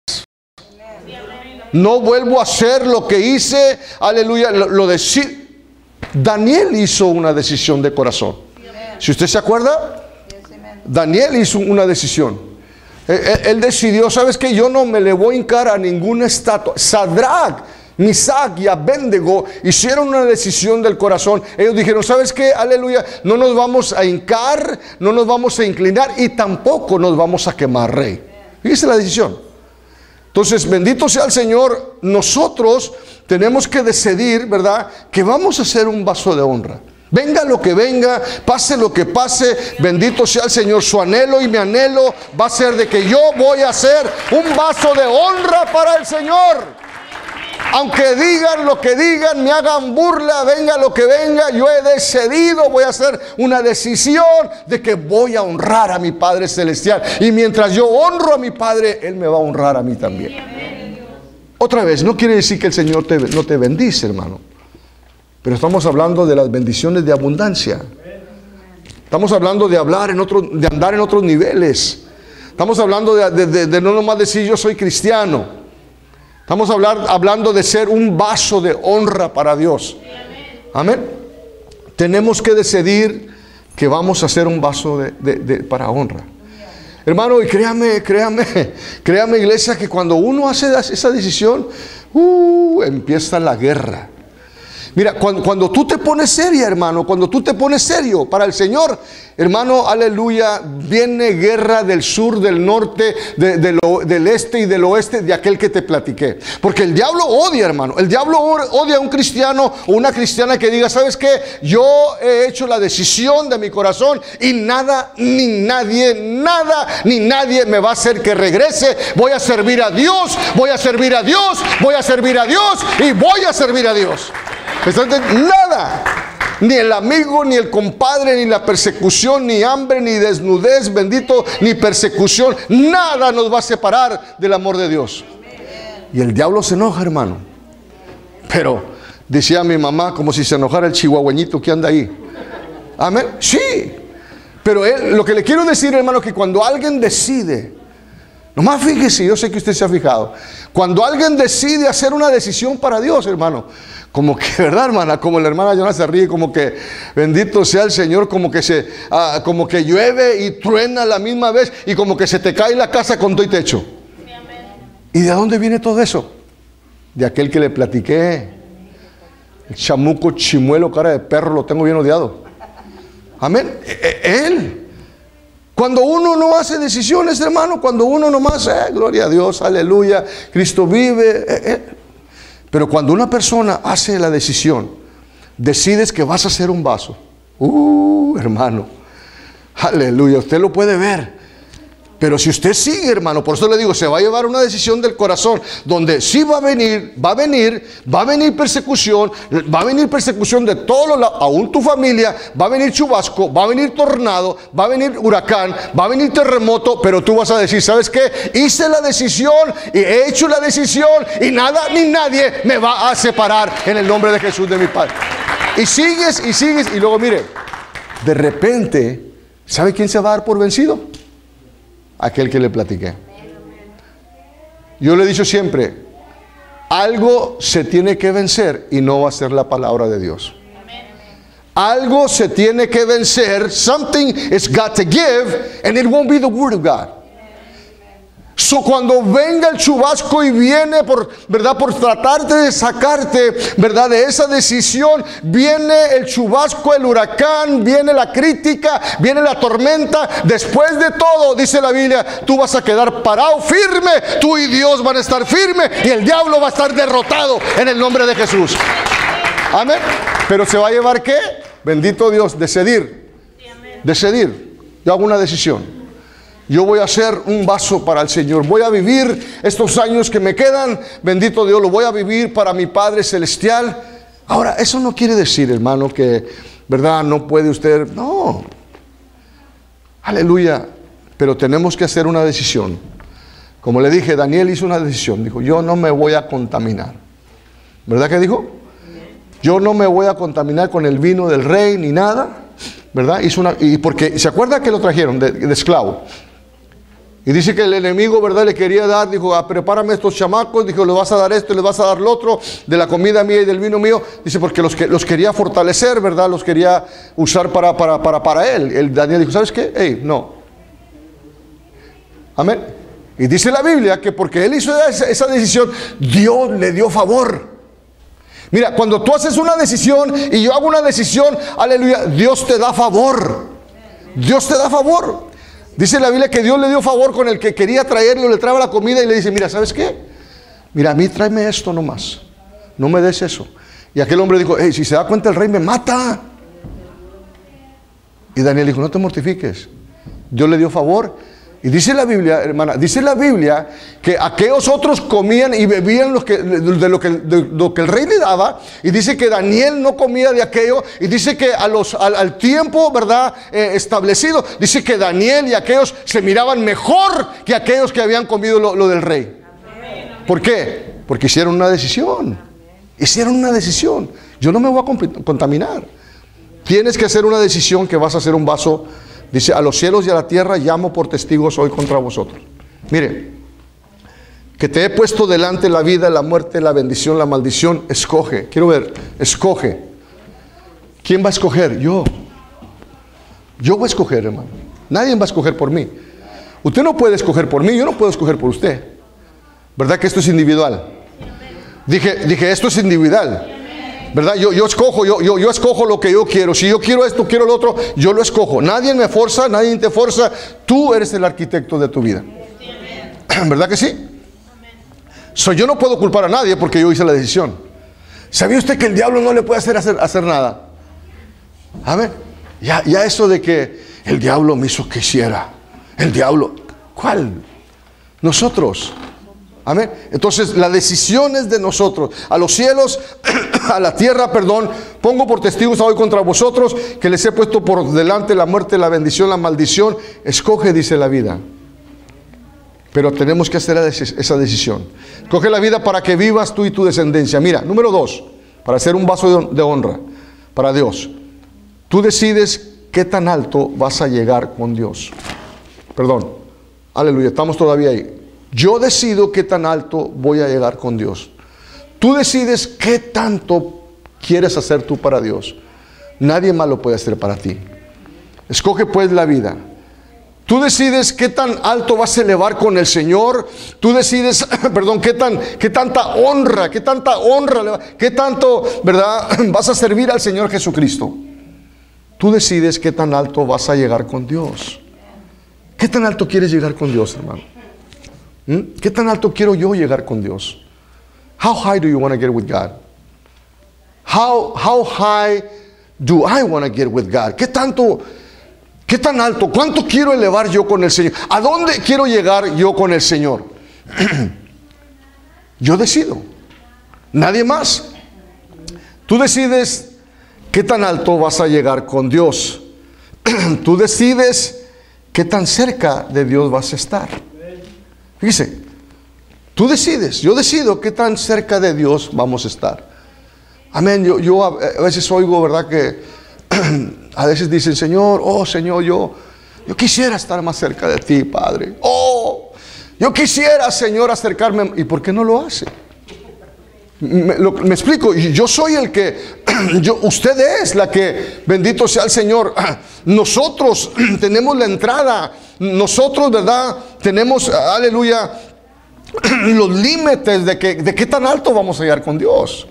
No vuelvo a hacer lo que hice, aleluya, lo, lo decí. Daniel hizo una decisión de corazón. Si usted se acuerda, Daniel hizo una decisión. Él, él decidió, ¿sabes qué? Yo no me le voy a hincar a ninguna estatua. Sadrach, Misac y Abednego hicieron una decisión del corazón. Ellos dijeron, ¿sabes qué? Aleluya, no nos vamos a hincar, no nos vamos a inclinar y tampoco nos vamos a quemar, rey. Fíjese la decisión. Entonces, bendito sea el Señor. Nosotros tenemos que decidir, ¿verdad? Que vamos a ser un vaso de honra. Venga lo que venga, pase lo que pase, bendito sea el Señor. Su anhelo y mi anhelo va a ser de que yo voy a ser un vaso de honra para el Señor. Aunque digan lo que digan, me hagan burla, venga lo que venga, yo he decidido, voy a hacer una decisión de que voy a honrar a mi Padre Celestial. Y mientras yo honro a mi Padre, Él me va a honrar a mí también. Otra vez, no quiere decir que el Señor te, no te bendice, hermano. Pero estamos hablando de las bendiciones de abundancia. Estamos hablando de hablar en otro, de andar en otros niveles. Estamos hablando de, de, de, de no nomás decir yo soy cristiano. Estamos hablar, hablando de ser un vaso de honra para Dios. Amén. Tenemos que decidir que vamos a ser un vaso de, de, de, para honra. Hermano, y créame, créame, créame, iglesia, que cuando uno hace esa decisión, uh, empieza la guerra. Mira, cuando, cuando tú te pones seria, hermano, cuando tú te pones serio para el Señor, hermano, aleluya, viene guerra del sur, del norte, de, de lo, del este y del oeste, de aquel que te platiqué. Porque el diablo odia, hermano, el diablo odia a un cristiano o una cristiana que diga, ¿sabes qué? Yo he hecho la decisión de mi corazón y nada, ni nadie, nada, ni nadie me va a hacer que regrese. Voy a servir a Dios, voy a servir a Dios, voy a servir a Dios y voy a servir a Dios. Nada, ni el amigo, ni el compadre, ni la persecución, ni hambre, ni desnudez, bendito, ni persecución, nada nos va a separar del amor de Dios. Y el diablo se enoja, hermano. Pero decía mi mamá, como si se enojara el chihuahueñito que anda ahí. Amén. Sí, pero él, lo que le quiero decir, hermano, que cuando alguien decide, nomás fíjese, yo sé que usted se ha fijado, cuando alguien decide hacer una decisión para Dios, hermano, como que, ¿verdad, hermana? Como la hermana Jonás se ríe, como que bendito sea el Señor, como que se, uh, como que llueve y truena a la misma vez y como que se te cae la casa con todo y techo. ¿Y de dónde viene todo eso? De aquel que le platiqué, el chamuco chimuelo, cara de perro, lo tengo bien odiado. Amén. Él. Cuando uno no hace decisiones, hermano, cuando uno nomás, eh, gloria a Dios, aleluya, Cristo vive. Eh, eh. Pero cuando una persona hace la decisión, decides que vas a hacer un vaso. Uh, hermano, aleluya, usted lo puede ver. Pero si usted sigue, hermano, por eso le digo, se va a llevar una decisión del corazón, donde sí va a venir, va a venir, va a venir persecución, va a venir persecución de todos los lados, aún tu familia, va a venir chubasco, va a venir tornado, va a venir huracán, va a venir terremoto, pero tú vas a decir, ¿sabes qué? Hice la decisión y he hecho la decisión y nada ni nadie me va a separar en el nombre de Jesús de mi Padre. Y sigues y sigues y luego mire, de repente, ¿sabe quién se va a dar por vencido? Aquel que le platiqué. Yo le he dicho siempre, algo se tiene que vencer y no va a ser la palabra de Dios. Algo se tiene que vencer. Something is got to give, and it won't be the word of God. So, cuando venga el chubasco y viene por, ¿verdad?, por tratarte de sacarte, ¿verdad?, de esa decisión, viene el chubasco, el huracán, viene la crítica, viene la tormenta. Después de todo, dice la Biblia, tú vas a quedar parado firme, tú y Dios van a estar firmes y el diablo va a estar derrotado en el nombre de Jesús. Amén. Pero se va a llevar, ¿qué? Bendito Dios, decidir. Decidir. Yo hago una decisión. Yo voy a ser un vaso para el Señor. Voy a vivir estos años que me quedan, bendito Dios, lo voy a vivir para mi Padre Celestial. Ahora, eso no quiere decir, hermano, que, ¿verdad?, no puede usted. No. Aleluya. Pero tenemos que hacer una decisión. Como le dije, Daniel hizo una decisión. Dijo, yo no me voy a contaminar. ¿Verdad que dijo? Yo no me voy a contaminar con el vino del rey ni nada. ¿Verdad? Hizo una, y porque, ¿se acuerda que lo trajeron de, de esclavo? Y dice que el enemigo, ¿verdad?, le quería dar, dijo, ah, prepárame estos chamacos, dijo, le vas a dar esto, le vas a dar lo otro, de la comida mía y del vino mío. Dice, porque los, que, los quería fortalecer, ¿verdad?, los quería usar para, para, para, para él. El Daniel dijo, ¿sabes qué? Hey, no. Amén. Y dice la Biblia que porque él hizo esa, esa decisión, Dios le dio favor. Mira, cuando tú haces una decisión y yo hago una decisión, aleluya, Dios te da favor. Dios te da favor. Dice la Biblia que Dios le dio favor con el que quería traerle, le trae la comida y le dice, mira, ¿sabes qué? Mira, a mí tráeme esto nomás. No me des eso. Y aquel hombre dijo, hey, si se da cuenta el rey me mata. Y Daniel dijo, no te mortifiques. Dios le dio favor. Y dice la Biblia, hermana, dice la Biblia que aquellos otros comían y bebían lo que, de, lo que, de lo que el rey le daba. Y dice que Daniel no comía de aquello. Y dice que a los, al, al tiempo, ¿verdad?, eh, establecido, dice que Daniel y aquellos se miraban mejor que aquellos que habían comido lo, lo del rey. ¿Por qué? Porque hicieron una decisión. Hicieron una decisión. Yo no me voy a contaminar. Tienes que hacer una decisión que vas a hacer un vaso. Dice, a los cielos y a la tierra llamo por testigos hoy contra vosotros. Mire, que te he puesto delante la vida, la muerte, la bendición, la maldición. Escoge, quiero ver, escoge. ¿Quién va a escoger? Yo. Yo voy a escoger, hermano. Nadie va a escoger por mí. Usted no puede escoger por mí, yo no puedo escoger por usted. ¿Verdad que esto es individual? Dije, dije esto es individual. ¿Verdad? Yo, yo escojo, yo, yo, yo escojo lo que yo quiero. Si yo quiero esto, quiero lo otro, yo lo escojo. Nadie me forza, nadie te forza. Tú eres el arquitecto de tu vida. ¿Verdad que sí? So, yo no puedo culpar a nadie porque yo hice la decisión. ¿Sabía usted que el diablo no le puede hacer hacer, hacer nada? A ver, ya, ya eso de que el diablo me hizo que hiciera. El diablo, ¿cuál? Nosotros. Amén. Entonces la decisión es de nosotros. A los cielos, a la tierra, perdón, pongo por testigos hoy contra vosotros que les he puesto por delante la muerte, la bendición, la maldición. Escoge, dice la vida. Pero tenemos que hacer esa decisión. Escoge la vida para que vivas tú y tu descendencia. Mira, número dos, para ser un vaso de honra para Dios. Tú decides qué tan alto vas a llegar con Dios. Perdón, aleluya, estamos todavía ahí. Yo decido qué tan alto voy a llegar con Dios. Tú decides qué tanto quieres hacer tú para Dios. Nadie más lo puede hacer para ti. Escoge pues la vida. Tú decides qué tan alto vas a elevar con el Señor. Tú decides, perdón, qué tan, qué tanta honra, qué tanta honra, qué tanto, ¿verdad?, vas a servir al Señor Jesucristo. Tú decides qué tan alto vas a llegar con Dios. ¿Qué tan alto quieres llegar con Dios, hermano? ¿Qué tan alto quiero yo llegar con Dios? How high do you want to get with God? How, how high do I want to get with God? ¿Qué tanto, qué tan alto? ¿Cuánto quiero elevar yo con el Señor? ¿A dónde quiero llegar yo con el Señor? Yo decido. Nadie más. Tú decides qué tan alto vas a llegar con Dios. Tú decides qué tan cerca de Dios vas a estar. Fíjese, tú decides, yo decido qué tan cerca de Dios vamos a estar. Amén. Yo, yo a veces oigo, ¿verdad?, que a veces dicen, Señor, oh Señor, yo, yo quisiera estar más cerca de ti, Padre. Oh, yo quisiera, Señor, acercarme. ¿Y por qué no lo hace? Me, lo, me explico, yo soy el que, yo, usted es la que, bendito sea el Señor, nosotros tenemos la entrada, nosotros, ¿verdad? Tenemos, aleluya, los límites de, que, de qué tan alto vamos a llegar con Dios.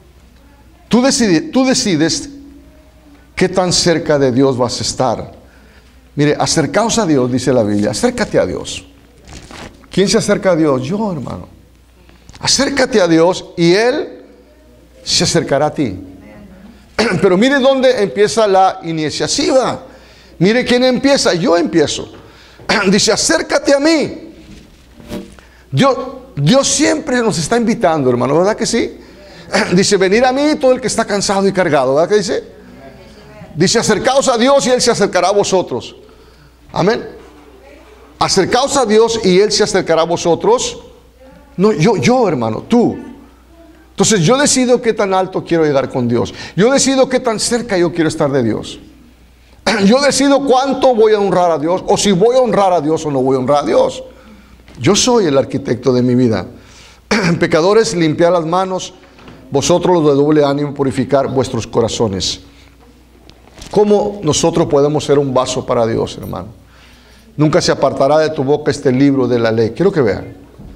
Tú decides, tú decides qué tan cerca de Dios vas a estar. Mire, acercaos a Dios, dice la Biblia, acércate a Dios. ¿Quién se acerca a Dios? Yo, hermano. Acércate a Dios y Él se acercará a ti. Pero mire dónde empieza la iniciativa. Mire quién empieza. Yo empiezo. Dice, acércate a mí. Dios, Dios siempre nos está invitando, hermano, ¿verdad que sí? Dice, venir a mí todo el que está cansado y cargado, ¿verdad que dice? Dice, acercaos a Dios y Él se acercará a vosotros. Amén. Acercaos a Dios y Él se acercará a vosotros. No, yo, yo, hermano, tú. Entonces yo decido qué tan alto quiero llegar con Dios. Yo decido qué tan cerca yo quiero estar de Dios. Yo decido cuánto voy a honrar a Dios, o si voy a honrar a Dios o no voy a honrar a Dios. Yo soy el arquitecto de mi vida. Pecadores, limpiad las manos, vosotros los de doble ánimo, purificar vuestros corazones. ¿Cómo nosotros podemos ser un vaso para Dios, hermano? Nunca se apartará de tu boca este libro de la ley. Quiero que vean.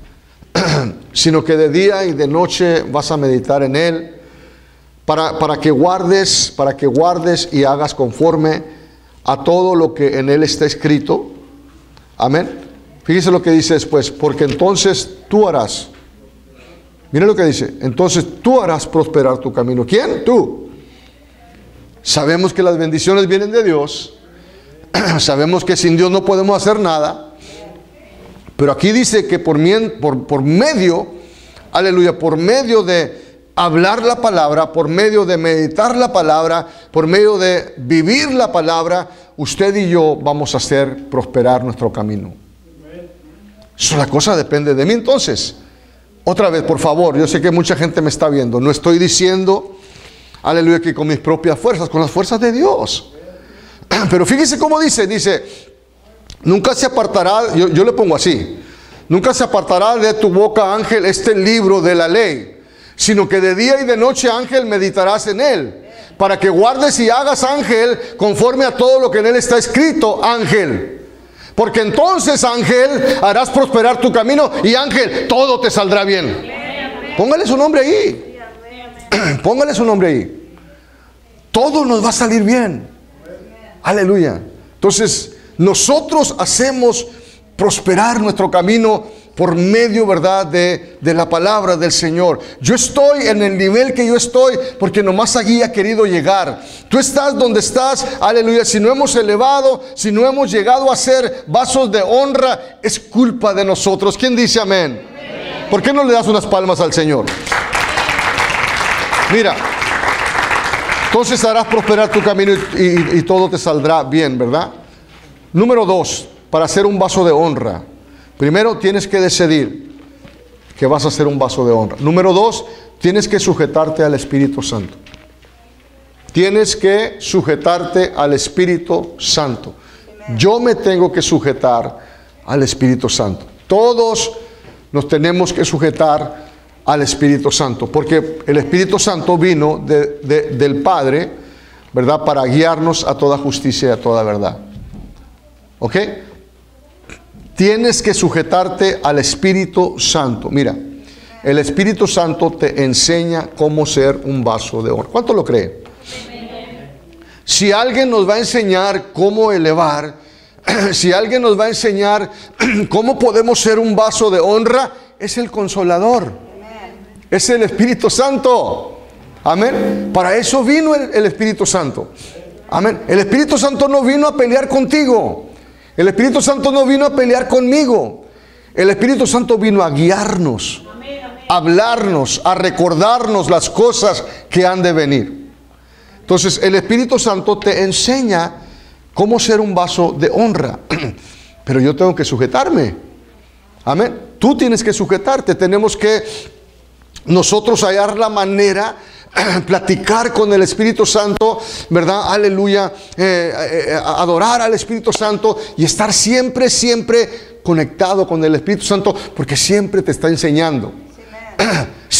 Sino que de día y de noche vas a meditar en él, para, para que guardes, para que guardes y hagas conforme a todo lo que en él está escrito. Amén. Fíjese lo que dice después, porque entonces tú harás. Mire lo que dice, entonces tú harás prosperar tu camino. ¿Quién? Tú. Sabemos que las bendiciones vienen de Dios. Sabemos que sin Dios no podemos hacer nada. Pero aquí dice que por, por, por medio, aleluya, por medio de hablar la palabra, por medio de meditar la palabra, por medio de vivir la palabra, usted y yo vamos a hacer prosperar nuestro camino. Eso, la cosa depende de mí. Entonces, otra vez, por favor, yo sé que mucha gente me está viendo. No estoy diciendo, aleluya, que con mis propias fuerzas, con las fuerzas de Dios. Pero fíjese cómo dice, dice... Nunca se apartará, yo, yo le pongo así, nunca se apartará de tu boca, ángel, este libro de la ley, sino que de día y de noche, ángel, meditarás en él, para que guardes y hagas, ángel, conforme a todo lo que en él está escrito, ángel. Porque entonces, ángel, harás prosperar tu camino y, ángel, todo te saldrá bien. Póngale su nombre ahí. Póngale su nombre ahí. Todo nos va a salir bien. Aleluya. Entonces, nosotros hacemos prosperar nuestro camino por medio, ¿verdad?, de, de la palabra del Señor. Yo estoy en el nivel que yo estoy porque nomás allí he querido llegar. Tú estás donde estás, aleluya. Si no hemos elevado, si no hemos llegado a ser vasos de honra, es culpa de nosotros. ¿Quién dice amén? Amén. ¿Por qué no le das unas palmas al Señor? Mira, entonces harás prosperar tu camino y, y, y todo te saldrá bien, ¿verdad? Número dos, para ser un vaso de honra. Primero, tienes que decidir que vas a ser un vaso de honra. Número dos, tienes que sujetarte al Espíritu Santo. Tienes que sujetarte al Espíritu Santo. Yo me tengo que sujetar al Espíritu Santo. Todos nos tenemos que sujetar al Espíritu Santo, porque el Espíritu Santo vino de, de, del Padre, ¿verdad?, para guiarnos a toda justicia y a toda verdad. ¿Ok? Tienes que sujetarte al Espíritu Santo. Mira, el Espíritu Santo te enseña cómo ser un vaso de honra. ¿Cuánto lo cree? Si alguien nos va a enseñar cómo elevar, si alguien nos va a enseñar cómo podemos ser un vaso de honra, es el Consolador. Es el Espíritu Santo. Amén. Para eso vino el, el Espíritu Santo. Amén. El Espíritu Santo no vino a pelear contigo. El Espíritu Santo no vino a pelear conmigo. El Espíritu Santo vino a guiarnos, a hablarnos, a recordarnos las cosas que han de venir. Entonces, el Espíritu Santo te enseña cómo ser un vaso de honra. Pero yo tengo que sujetarme. Amén. Tú tienes que sujetarte. Tenemos que nosotros hallar la manera, platicar con el Espíritu Santo, ¿verdad? Aleluya. Eh, eh, adorar al Espíritu Santo y estar siempre, siempre conectado con el Espíritu Santo, porque siempre te está enseñando.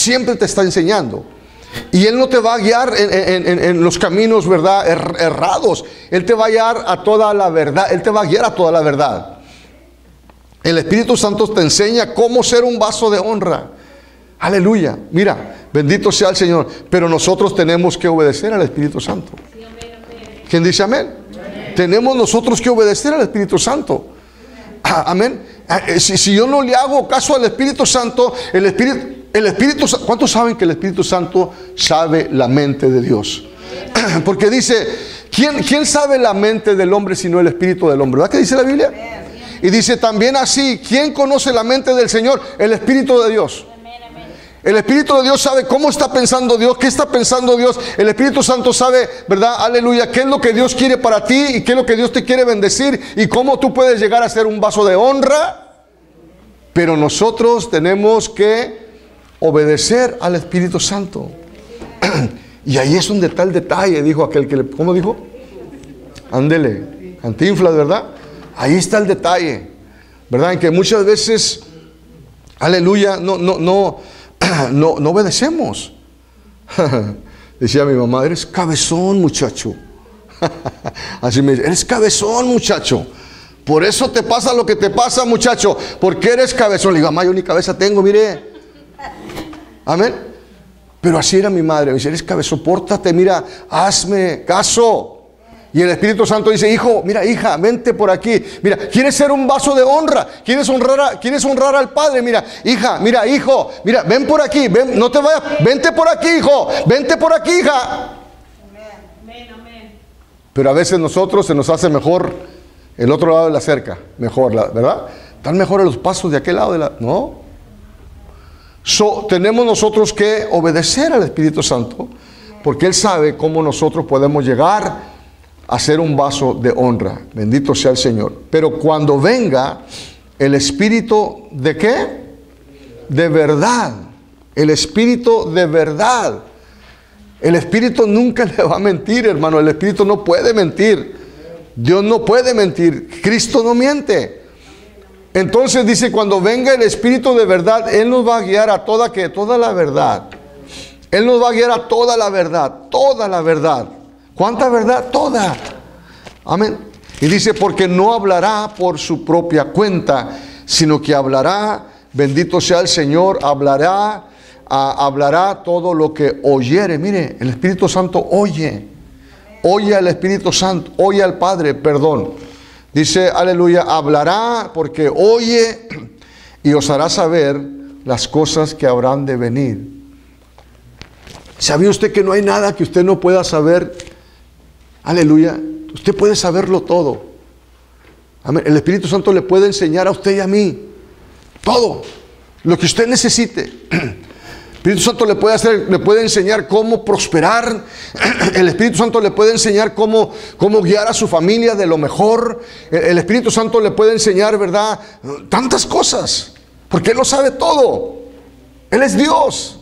siempre te está enseñando. Y Él no te va a guiar en, en, en, en los caminos, ¿verdad?, er, errados. Él te va a guiar a toda la verdad. Él te va a guiar a toda la verdad. El Espíritu Santo te enseña cómo ser un vaso de honra. Aleluya. Mira, bendito sea el Señor. Pero nosotros tenemos que obedecer al Espíritu Santo. ¿Quién dice amén? Amén. Tenemos nosotros que obedecer al Espíritu Santo. Amén. Si, si yo no le hago caso al Espíritu Santo, el Espíritu... El Espíritu, ¿cuántos saben que el Espíritu Santo sabe la mente de Dios? Porque dice, ¿quién, ¿quién sabe la mente del hombre sino el Espíritu del hombre? ¿Verdad que dice la Biblia? Y dice también así, ¿quién conoce la mente del Señor? El Espíritu de Dios. El Espíritu de Dios sabe cómo está pensando Dios, qué está pensando Dios. El Espíritu Santo sabe, ¿verdad? Aleluya, qué es lo que Dios quiere para ti y qué es lo que Dios te quiere bendecir y cómo tú puedes llegar a ser un vaso de honra. Pero nosotros tenemos que obedecer al Espíritu Santo. Y ahí es donde está el detalle, dijo aquel que le, ¿cómo dijo? Ándele, Cantinflas, ¿verdad? Ahí está el detalle, ¿verdad? En que muchas veces, aleluya, no, no, no, no, no obedecemos. Decía mi mamá, eres cabezón, muchacho. Así me dice, eres cabezón, muchacho. Por eso te pasa lo que te pasa, muchacho. Porque eres cabezón. Le digo, mamá, yo ni cabeza tengo, mire. Amén. Pero así era mi madre. Me dice, eres cabezón, pórtate, mira, hazme caso. Y el Espíritu Santo dice, hijo, mira, hija, vente por aquí. Mira, ¿quieres ser un vaso de honra? ¿Quieres honrar, a, ¿quieres honrar al Padre? Mira, hija, mira, hijo, mira, ven por aquí, ven, no te vayas, vente por aquí, hijo, vente por aquí, hija. Amén, amén. Pero a veces nosotros se nos hace mejor el otro lado de la cerca, mejor, ¿verdad? Están mejores los pasos de aquel lado de la... No. So, tenemos nosotros que obedecer al Espíritu Santo, porque Él sabe cómo nosotros podemos llegar a ser un vaso de honra. Bendito sea el Señor. Pero cuando venga el Espíritu de ¿qué? De verdad. El Espíritu de verdad. El Espíritu nunca le va a mentir, hermano. El Espíritu no puede mentir. Dios no puede mentir. Cristo no miente. Entonces dice, cuando venga el Espíritu de verdad, Él nos va a guiar a toda, ¿qué? Toda la verdad. Él nos va a guiar a toda la verdad, toda la verdad. ¿Cuánta verdad? Toda. Amén. Y dice, porque no hablará por su propia cuenta, sino que hablará, bendito sea el Señor, hablará, a, hablará todo lo que oyere. Mire, el Espíritu Santo oye. Oye al Espíritu Santo, oye al Padre, perdón. Dice, aleluya, hablará porque oye y os hará saber las cosas que habrán de venir. ¿Sabía usted que no hay nada que usted no pueda saber? Aleluya, usted puede saberlo todo. Amén. El Espíritu Santo le puede enseñar a usted y a mí todo lo que usted necesite. El Espíritu Santo le puede hacer, le puede enseñar cómo prosperar. El Espíritu Santo le puede enseñar cómo, cómo guiar a su familia de lo mejor. El Espíritu Santo le puede enseñar, ¿verdad?, tantas cosas, porque Él lo sabe todo. Él es Dios.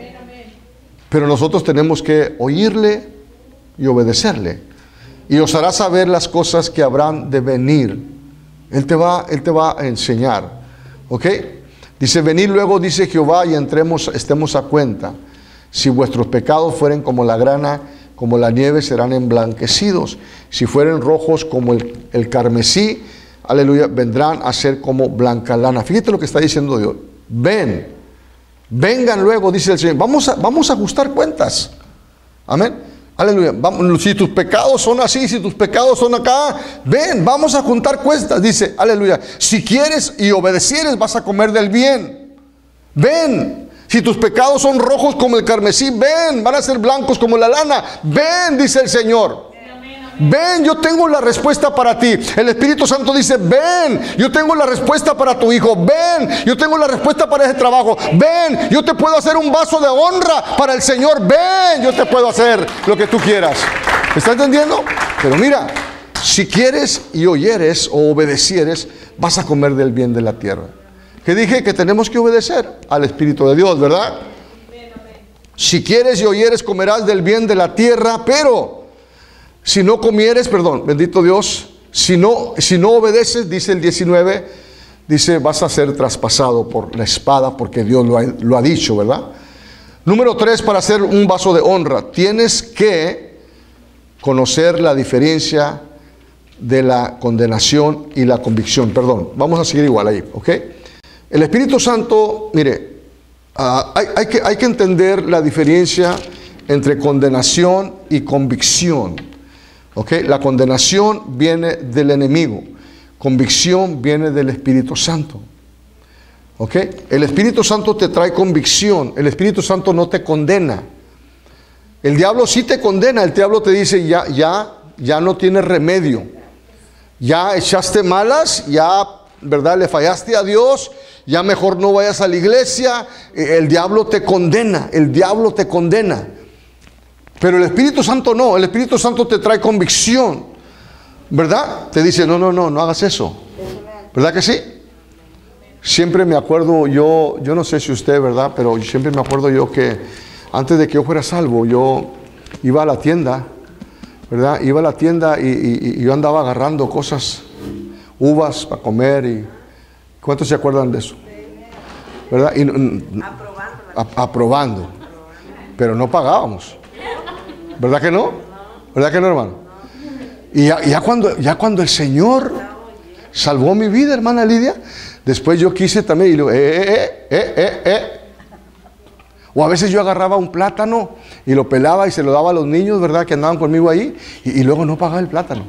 Pero nosotros tenemos que oírle y obedecerle. Y os hará saber las cosas que habrán de venir. Él te va, Él te va a enseñar. ¿Ok? Dice, venid luego, dice Jehová, y entremos, estemos a cuenta. Si vuestros pecados fueren como la grana, como la nieve, serán emblanquecidos. Si fueren rojos como el, el carmesí, aleluya, vendrán a ser como blanca lana. Fíjate lo que está diciendo Dios. Ven, vengan luego, dice el Señor. Vamos a, vamos a ajustar cuentas. Amén. Aleluya. Vamos, si tus pecados son así, si tus pecados son acá, ven, vamos a juntar cuentas. Dice, aleluya. Si quieres y obedecieres, vas a comer del bien. Ven. Si tus pecados son rojos como el carmesí, ven, van a ser blancos como la lana. Ven, dice el Señor. Ven, yo tengo la respuesta para ti. El Espíritu Santo dice, ven, yo tengo la respuesta para tu hijo. Ven, yo tengo la respuesta para ese trabajo. Ven, yo te puedo hacer un vaso de honra para el Señor. Ven, yo te puedo hacer lo que tú quieras. ¿Me estás entendiendo? Pero mira, si quieres y oyeres o obedecieres, vas a comer del bien de la tierra. Que dije que tenemos que obedecer al Espíritu de Dios, ¿verdad? Si quieres y oyeres, comerás del bien de la tierra, pero si no comieres, perdón, bendito Dios, si no, si no obedeces, dice el diecinueve, dice, vas a ser traspasado por la espada, porque Dios lo ha, lo ha dicho, ¿verdad? Número tres, para ser un vaso de honra, tienes que conocer la diferencia de la condenación y la convicción. Perdón, vamos a seguir igual ahí, ¿ok? El Espíritu Santo, mire, uh, hay, hay, que, hay que entender la diferencia entre condenación y convicción, ¿ok? La condenación viene del enemigo, convicción viene del Espíritu Santo, ¿ok? El Espíritu Santo te trae convicción, el Espíritu Santo no te condena. El diablo sí te condena, el diablo te dice, ya, ya, ya no tienes remedio. Ya echaste malas, ya, ¿verdad? Le fallaste a Dios, ya mejor no vayas a la iglesia. El diablo te condena, el diablo te condena. Pero el Espíritu Santo no, el Espíritu Santo te trae convicción, ¿verdad? Te dice, no, no, no, no hagas eso. ¿Verdad que sí? Siempre me acuerdo yo, yo no sé si usted, ¿verdad? Pero siempre me acuerdo yo que antes de que yo fuera salvo, yo iba a la tienda, ¿verdad? Iba a la tienda y, y, y yo andaba agarrando cosas, uvas para comer. Y ¿cuántos se acuerdan de eso? ¿Verdad? Y, aprobando. aprobando. Pero no pagábamos. ¿Verdad que no? ¿Verdad que no, hermano? Y ya, ya, cuando, ya cuando el Señor salvó mi vida, hermana Lidia, después yo quise también, y luego, eh, eh, eh, eh, eh. O a veces yo agarraba un plátano y lo pelaba y se lo daba a los niños, ¿verdad? Que andaban conmigo ahí, y, y luego no pagaba el plátano.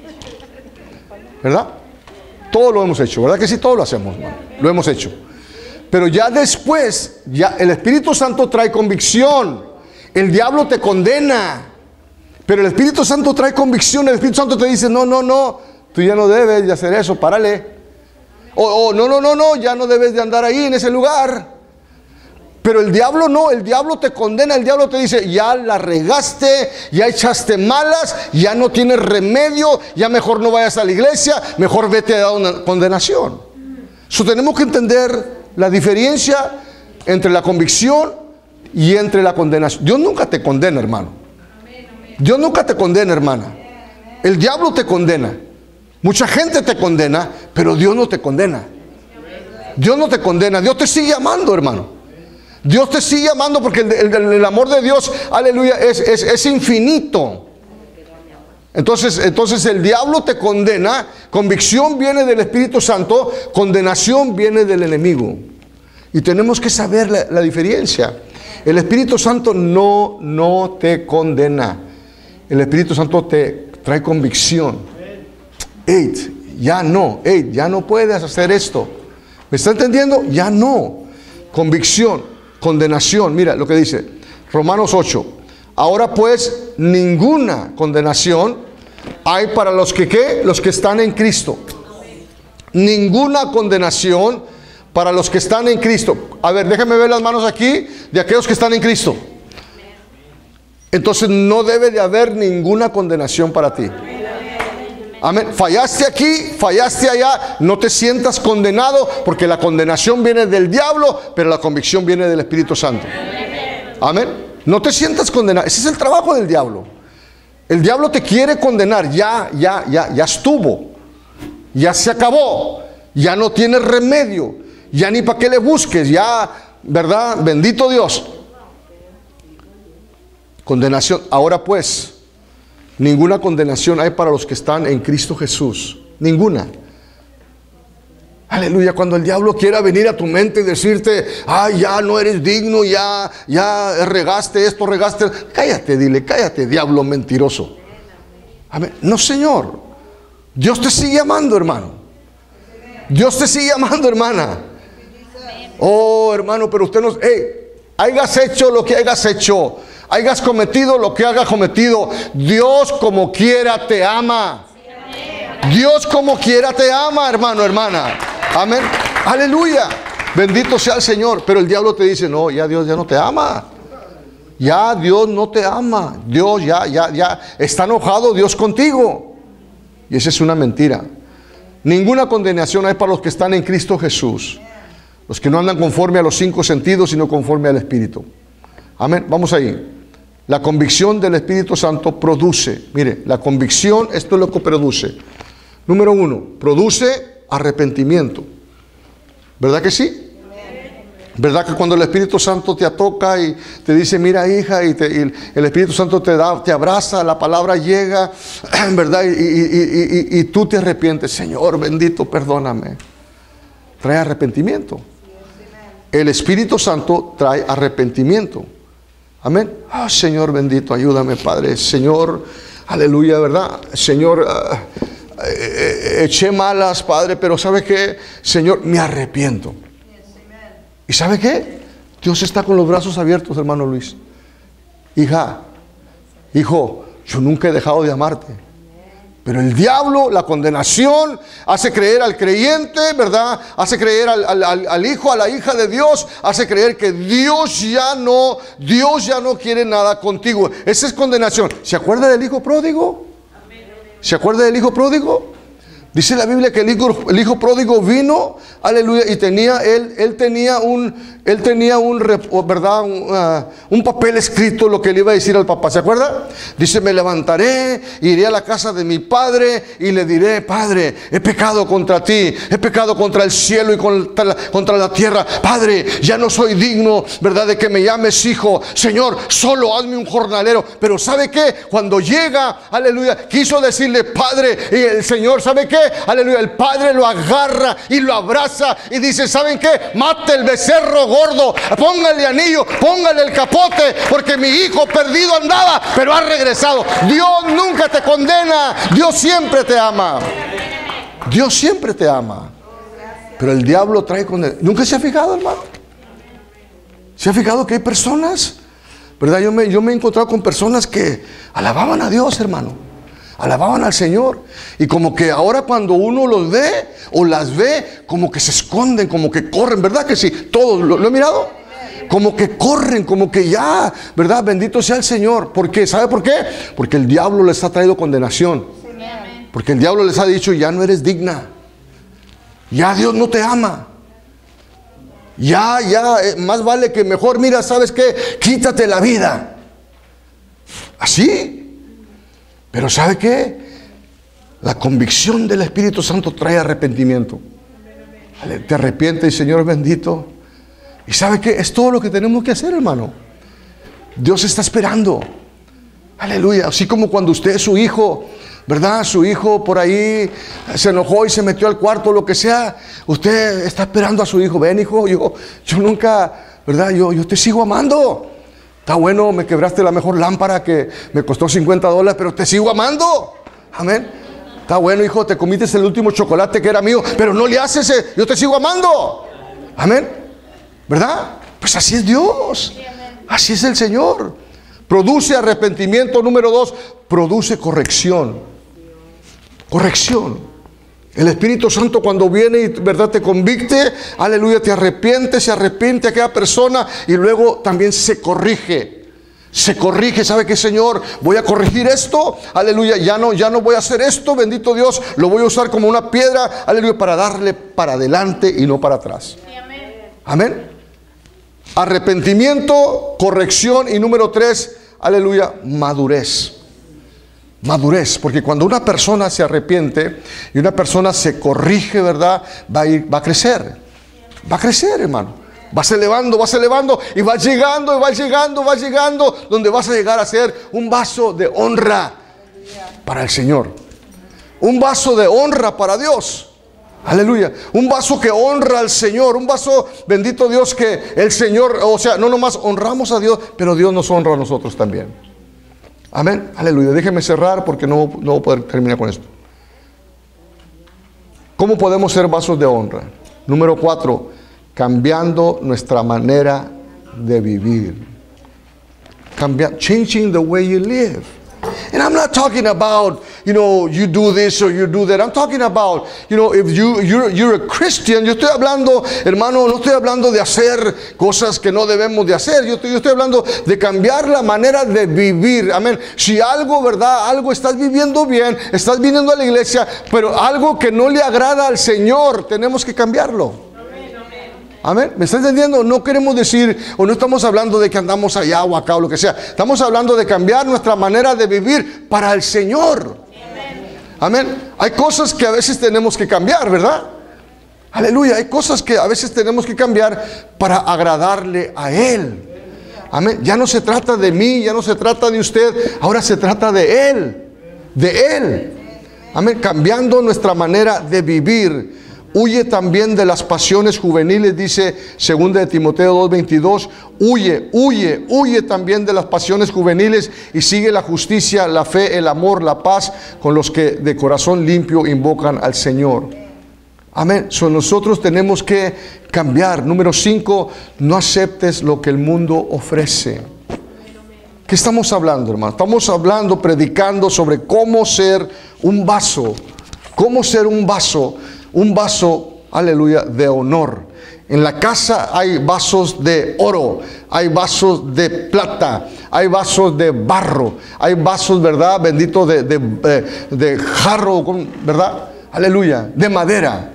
¿Verdad? Todo lo hemos hecho, ¿verdad que sí? Todo lo hacemos, hermano. Lo hemos hecho. Pero ya después, ya el Espíritu Santo trae convicción. El diablo te condena. Pero el Espíritu Santo trae convicción. El Espíritu Santo te dice, no, no, no, tú ya no debes de hacer eso, párale. O, o no, no, no, no, ya no debes de andar ahí en ese lugar. Pero el diablo no, el diablo te condena, el diablo te dice, ya la regaste, ya echaste malas, ya no tienes remedio, ya mejor no vayas a la iglesia, mejor vete a dar una condenación. So, tenemos que entender la diferencia entre la convicción y entre la condenación. Dios nunca te condena, hermano. Dios nunca te condena, hermana. El diablo te condena. Mucha gente te condena, pero Dios no te condena. Dios no te condena, Dios te sigue amando, hermano. Dios te sigue amando porque el, el, el amor de Dios, aleluya, es, es, es infinito. Entonces, entonces el diablo te condena, convicción viene del Espíritu Santo, condenación viene del enemigo. Y tenemos que saber la, la diferencia. El Espíritu Santo no, no te condena. El Espíritu Santo te trae convicción. Ey, ya no, ey, ya no puedes hacer esto. ¿Me está entendiendo? Ya no. Convicción. Condenación, mira lo que dice Romanos ocho. Ahora pues ninguna condenación hay para los que ¿qué? Los que están en Cristo. Ninguna condenación para los que están en Cristo. A ver, déjame ver las manos aquí de aquellos que están en Cristo. Entonces no debe de haber ninguna condenación para ti. Amén. Fallaste aquí, fallaste allá, no te sientas condenado, porque la condenación viene del diablo, pero la convicción viene del Espíritu Santo. Amén. No te sientas condenado. Ese es el trabajo del diablo. El diablo te quiere condenar. Ya, ya, ya, ya estuvo. Ya se acabó. Ya no tienes remedio. Ya ni para qué le busques. Ya, ¿verdad? Bendito Dios. Condenación. Ahora pues, ninguna condenación hay para los que están en Cristo Jesús. Ninguna. Aleluya. Cuando el diablo quiera venir a tu mente y decirte, ay, ya no eres digno, ya, ya regaste esto, regaste. Cállate, dile, cállate, diablo mentiroso. Amén. No, Señor. Dios te sigue amando, hermano. Dios te sigue amando, hermana. Oh, hermano, pero usted no. Hey, hayas hecho lo que hayas hecho. Hayas cometido lo que hayas cometido. Dios como quiera te ama. Dios como quiera te ama, hermano, hermana. Amén. Aleluya. Bendito sea el Señor. Pero el diablo te dice, no, ya Dios ya no te ama. Ya Dios no te ama. Dios ya, ya, ya está enojado Dios contigo. Y esa es una mentira. Ninguna condenación hay para los que están en Cristo Jesús. Los que no andan conforme a los cinco sentidos, sino conforme al Espíritu. Amén. Vamos ahí. La convicción del Espíritu Santo produce. Mire, la convicción, esto es lo que produce. Número uno, produce arrepentimiento. ¿Verdad que sí? ¿Verdad que cuando el Espíritu Santo te toca y te dice, mira hija, y, te, y el Espíritu Santo te da, te abraza, la palabra llega, ¿verdad? Y, y, y, y, y tú te arrepientes, Señor bendito, perdóname. Trae arrepentimiento. El Espíritu Santo trae arrepentimiento. Amén. Oh, Señor bendito, ayúdame, Padre. Señor, aleluya, ¿verdad? Señor, uh, eh, eché malas, Padre, pero ¿sabe qué? Señor, me arrepiento. ¿Y sabe qué? Dios está con los brazos abiertos, hermano Luis. Hija, hijo, yo nunca he dejado de amarte. Pero el diablo, la condenación, hace creer al creyente, ¿verdad? Hace creer al, al, al, al hijo, a la hija de Dios, hace creer que Dios ya no, Dios ya no quiere nada contigo. Esa es condenación. ¿Se acuerda del hijo pródigo? ¿Se acuerda del hijo pródigo? Dice la Biblia que el hijo, el hijo pródigo vino, aleluya, y tenía, él, él tenía un, él tenía un, ¿verdad? Un, uh, un papel escrito, lo que le iba a decir al papá, ¿se acuerda? Dice, me levantaré, iré a la casa de mi padre y le diré, Padre, he pecado contra ti, he pecado contra el cielo y contra la, contra la tierra. Padre, ya no soy digno, ¿verdad?, de que me llames hijo. Señor, solo hazme un jornalero. Pero ¿sabe qué? Cuando llega, aleluya, quiso decirle, Padre, y el Señor, ¿sabe qué? Aleluya, el padre lo agarra y lo abraza y dice, ¿saben qué? Mate el becerro gordo, póngale anillo, póngale el capote, porque mi hijo perdido andaba, pero ha regresado. Dios nunca te condena, Dios siempre te ama. Dios siempre te ama. Pero el diablo trae condenación. ¿Nunca se ha fijado, hermano? ¿Se ha fijado que hay personas, verdad? Yo me, yo me he encontrado con personas que alababan a Dios, hermano. Alababan al Señor. Y como que ahora cuando uno los ve o las ve, como que se esconden, como que corren. ¿Verdad que sí? Todos, ¿lo, lo he mirado? Como que corren, como que ya, ¿verdad? Bendito sea el Señor. ¿Por qué? ¿Sabe por qué? Porque el diablo les ha traído condenación. Porque el diablo les ha dicho, ya no eres digna. Ya Dios no te ama. Ya, ya, más vale que mejor, mira, ¿sabes qué? Quítate la vida. Así. Pero ¿sabe qué? La convicción del Espíritu Santo trae arrepentimiento. Te arrepientes, Señor bendito. ¿Y sabe qué? Es todo lo que tenemos que hacer, hermano. Dios está esperando. Aleluya. Así como cuando usted es su hijo, ¿verdad? Su hijo por ahí se enojó y se metió al cuarto, lo que sea. Usted está esperando a su hijo. Ven, hijo, yo, yo nunca, ¿verdad? Yo, yo te sigo amando. Está bueno, me quebraste la mejor lámpara que me costó cincuenta dólares, pero te sigo amando. Amén. Está bueno, hijo, te comiste el último chocolate que era mío, pero no le haces, ese, yo te sigo amando. Amén. ¿Verdad? Pues así es Dios. Así es el Señor. Produce arrepentimiento. Número dos, produce corrección. Corrección. El Espíritu Santo cuando viene y, ¿verdad?, te convicte, aleluya, te arrepiente, se arrepiente a aquella persona y luego también se corrige. Se corrige, ¿sabe qué, Señor? Voy a corregir esto, aleluya, ya no, ya no voy a hacer esto, bendito Dios, lo voy a usar como una piedra, aleluya, para darle para adelante y no para atrás. Amén. Amén. Arrepentimiento, corrección y número tres, aleluya, madurez. Madurez, porque cuando una persona se arrepiente y una persona se corrige, ¿verdad? Va a ir, va a crecer. Va a crecer, hermano. Va se elevando, va se elevando y va llegando, y va llegando, va llegando, donde vas a llegar a ser un vaso de honra para el Señor. Un vaso de honra para Dios. Aleluya. Un vaso que honra al Señor. Un vaso, bendito Dios, que el Señor, o sea, no nomás honramos a Dios, pero Dios nos honra a nosotros también. Amén, aleluya. Déjeme cerrar porque no, no voy a poder terminar con esto. ¿Cómo podemos ser vasos de honra? Número cuatro, cambiando nuestra manera de vivir. Cambia, changing the way you live. And I'm not talking about, you know, you do this or you do that. I'm talking about, you know, if you, you're, you're a Christian. Yo estoy hablando, hermano, no estoy hablando de hacer cosas que no debemos de hacer. Yo estoy, yo estoy hablando de cambiar la manera de vivir. Amén. Si algo, ¿verdad? Algo estás viviendo bien, estás viniendo a la iglesia, pero algo que no le agrada al Señor, tenemos que cambiarlo. Amén. ¿Me está entendiendo? No queremos decir, o no estamos hablando de que andamos allá o acá o lo que sea. Estamos hablando de cambiar nuestra manera de vivir para el Señor. Amén. Amén. Hay cosas que a veces tenemos que cambiar, ¿verdad? Aleluya. Hay cosas que a veces tenemos que cambiar para agradarle a Él. Amén. Ya no se trata de mí, ya no se trata de usted, ahora se trata de Él, de Él. Amén. Cambiando nuestra manera de vivir. Huye también de las pasiones juveniles, dice segunda de Timoteo dos veintidós. Huye, huye, huye también de las pasiones juveniles y sigue la justicia, la fe, el amor, la paz con los que de corazón limpio invocan al Señor. Amén. So, nosotros tenemos que cambiar. Número cinco, no aceptes lo que el mundo ofrece. ¿Qué estamos hablando, hermano? Estamos hablando, predicando sobre cómo ser un vaso. Cómo ser un vaso. Un vaso, aleluya, de honor. En la casa hay vasos de oro, hay vasos de plata, hay vasos de barro, hay vasos, ¿verdad? Bendito de, de, de, de jarro, ¿verdad? Aleluya, de madera.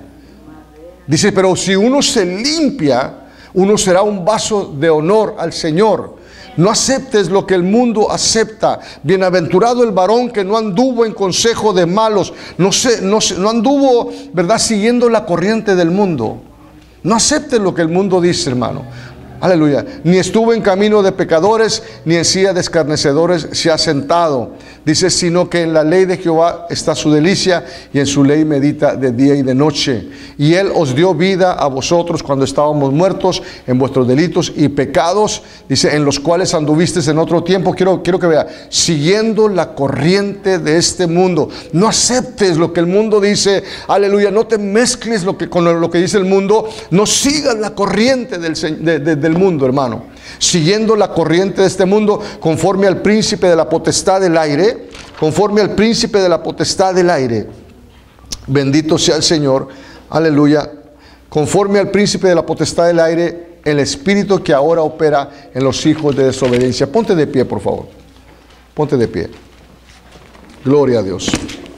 Dice, pero si uno se limpia, uno será un vaso de honor al Señor. No aceptes lo que el mundo acepta. Bienaventurado el varón que no anduvo en consejo de malos, no, se, no, no anduvo, ¿verdad?, siguiendo la corriente del mundo. No aceptes lo que el mundo dice, hermano. Aleluya. Ni estuvo en camino de pecadores, ni en silla de escarnecedores se ha sentado. Dice, sino que en la ley de Jehová está su delicia, y en su ley medita de día y de noche. Y Él os dio vida a vosotros cuando estábamos muertos en vuestros delitos y pecados, dice, en los cuales anduvisteis en otro tiempo. Quiero, quiero que vea, siguiendo la corriente de este mundo. No aceptes lo que el mundo dice, aleluya. No te mezcles lo que, con lo que dice el mundo. No sigas la corriente del, de, de, del mundo, hermano. Siguiendo la corriente de este mundo, conforme al príncipe de la potestad del aire, conforme al príncipe de la potestad del aire. Bendito sea el Señor, aleluya. Conforme al príncipe de la potestad del aire, el espíritu que ahora opera en los hijos de desobediencia. Ponte de pie, por favor. Ponte de pie. Gloria a Dios.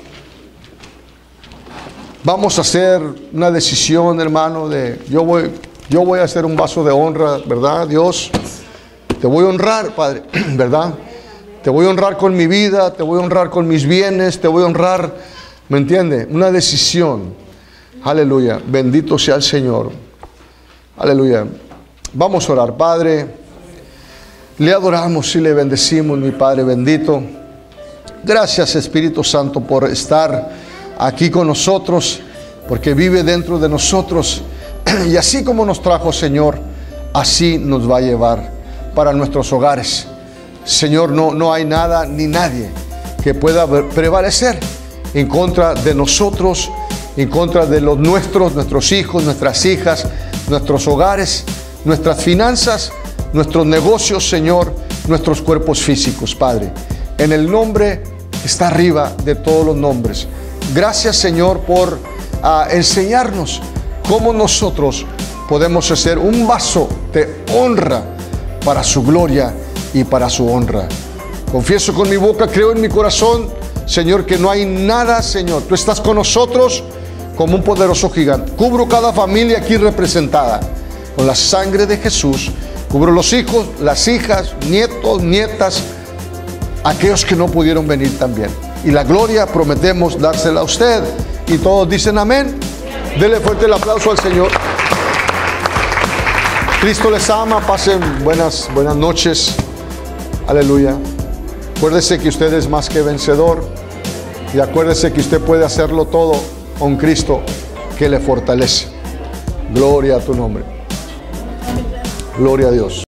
Vamos a hacer una decisión, hermano, de yo voy, yo voy a hacer un vaso de honra, ¿verdad, Dios? Te voy a honrar, Padre, ¿verdad? Te voy a honrar con mi vida, te voy a honrar con mis bienes, te voy a honrar, ¿me entiende? Una decisión. Aleluya. Bendito sea el Señor. Aleluya. Vamos a orar, Padre. Le adoramos y le bendecimos, mi Padre bendito. Gracias, Espíritu Santo, por estar aquí con nosotros, porque vive dentro de nosotros. Y así como nos trajo, Señor, así nos va a llevar para nuestros hogares. Señor, no, no hay nada ni nadie que pueda prevalecer en contra de nosotros, en contra de los nuestros, nuestros hijos, nuestras hijas, nuestros hogares, nuestras finanzas, nuestros negocios, Señor, nuestros cuerpos físicos, Padre. En el nombre que está arriba de todos los nombres. Gracias, Señor, por uh, enseñarnos cómo nosotros podemos hacer un vaso de honra para su gloria y para su honra. Confieso con mi boca, creo en mi corazón, Señor, que no hay nada, Señor. Tú estás con nosotros como un poderoso gigante. Cubro cada familia aquí representada con la sangre de Jesús. Cubro los hijos, las hijas, nietos, nietas, aquellos que no pudieron venir también. Y la gloria prometemos dársela a usted. Y todos dicen amén. Dele fuerte el aplauso al Señor. Cristo les ama. Pasen buenas, buenas noches. Aleluya. Acuérdese que usted es más que vencedor. Y acuérdese que usted puede hacerlo todo con Cristo que le fortalece. Gloria a tu nombre. Gloria a Dios.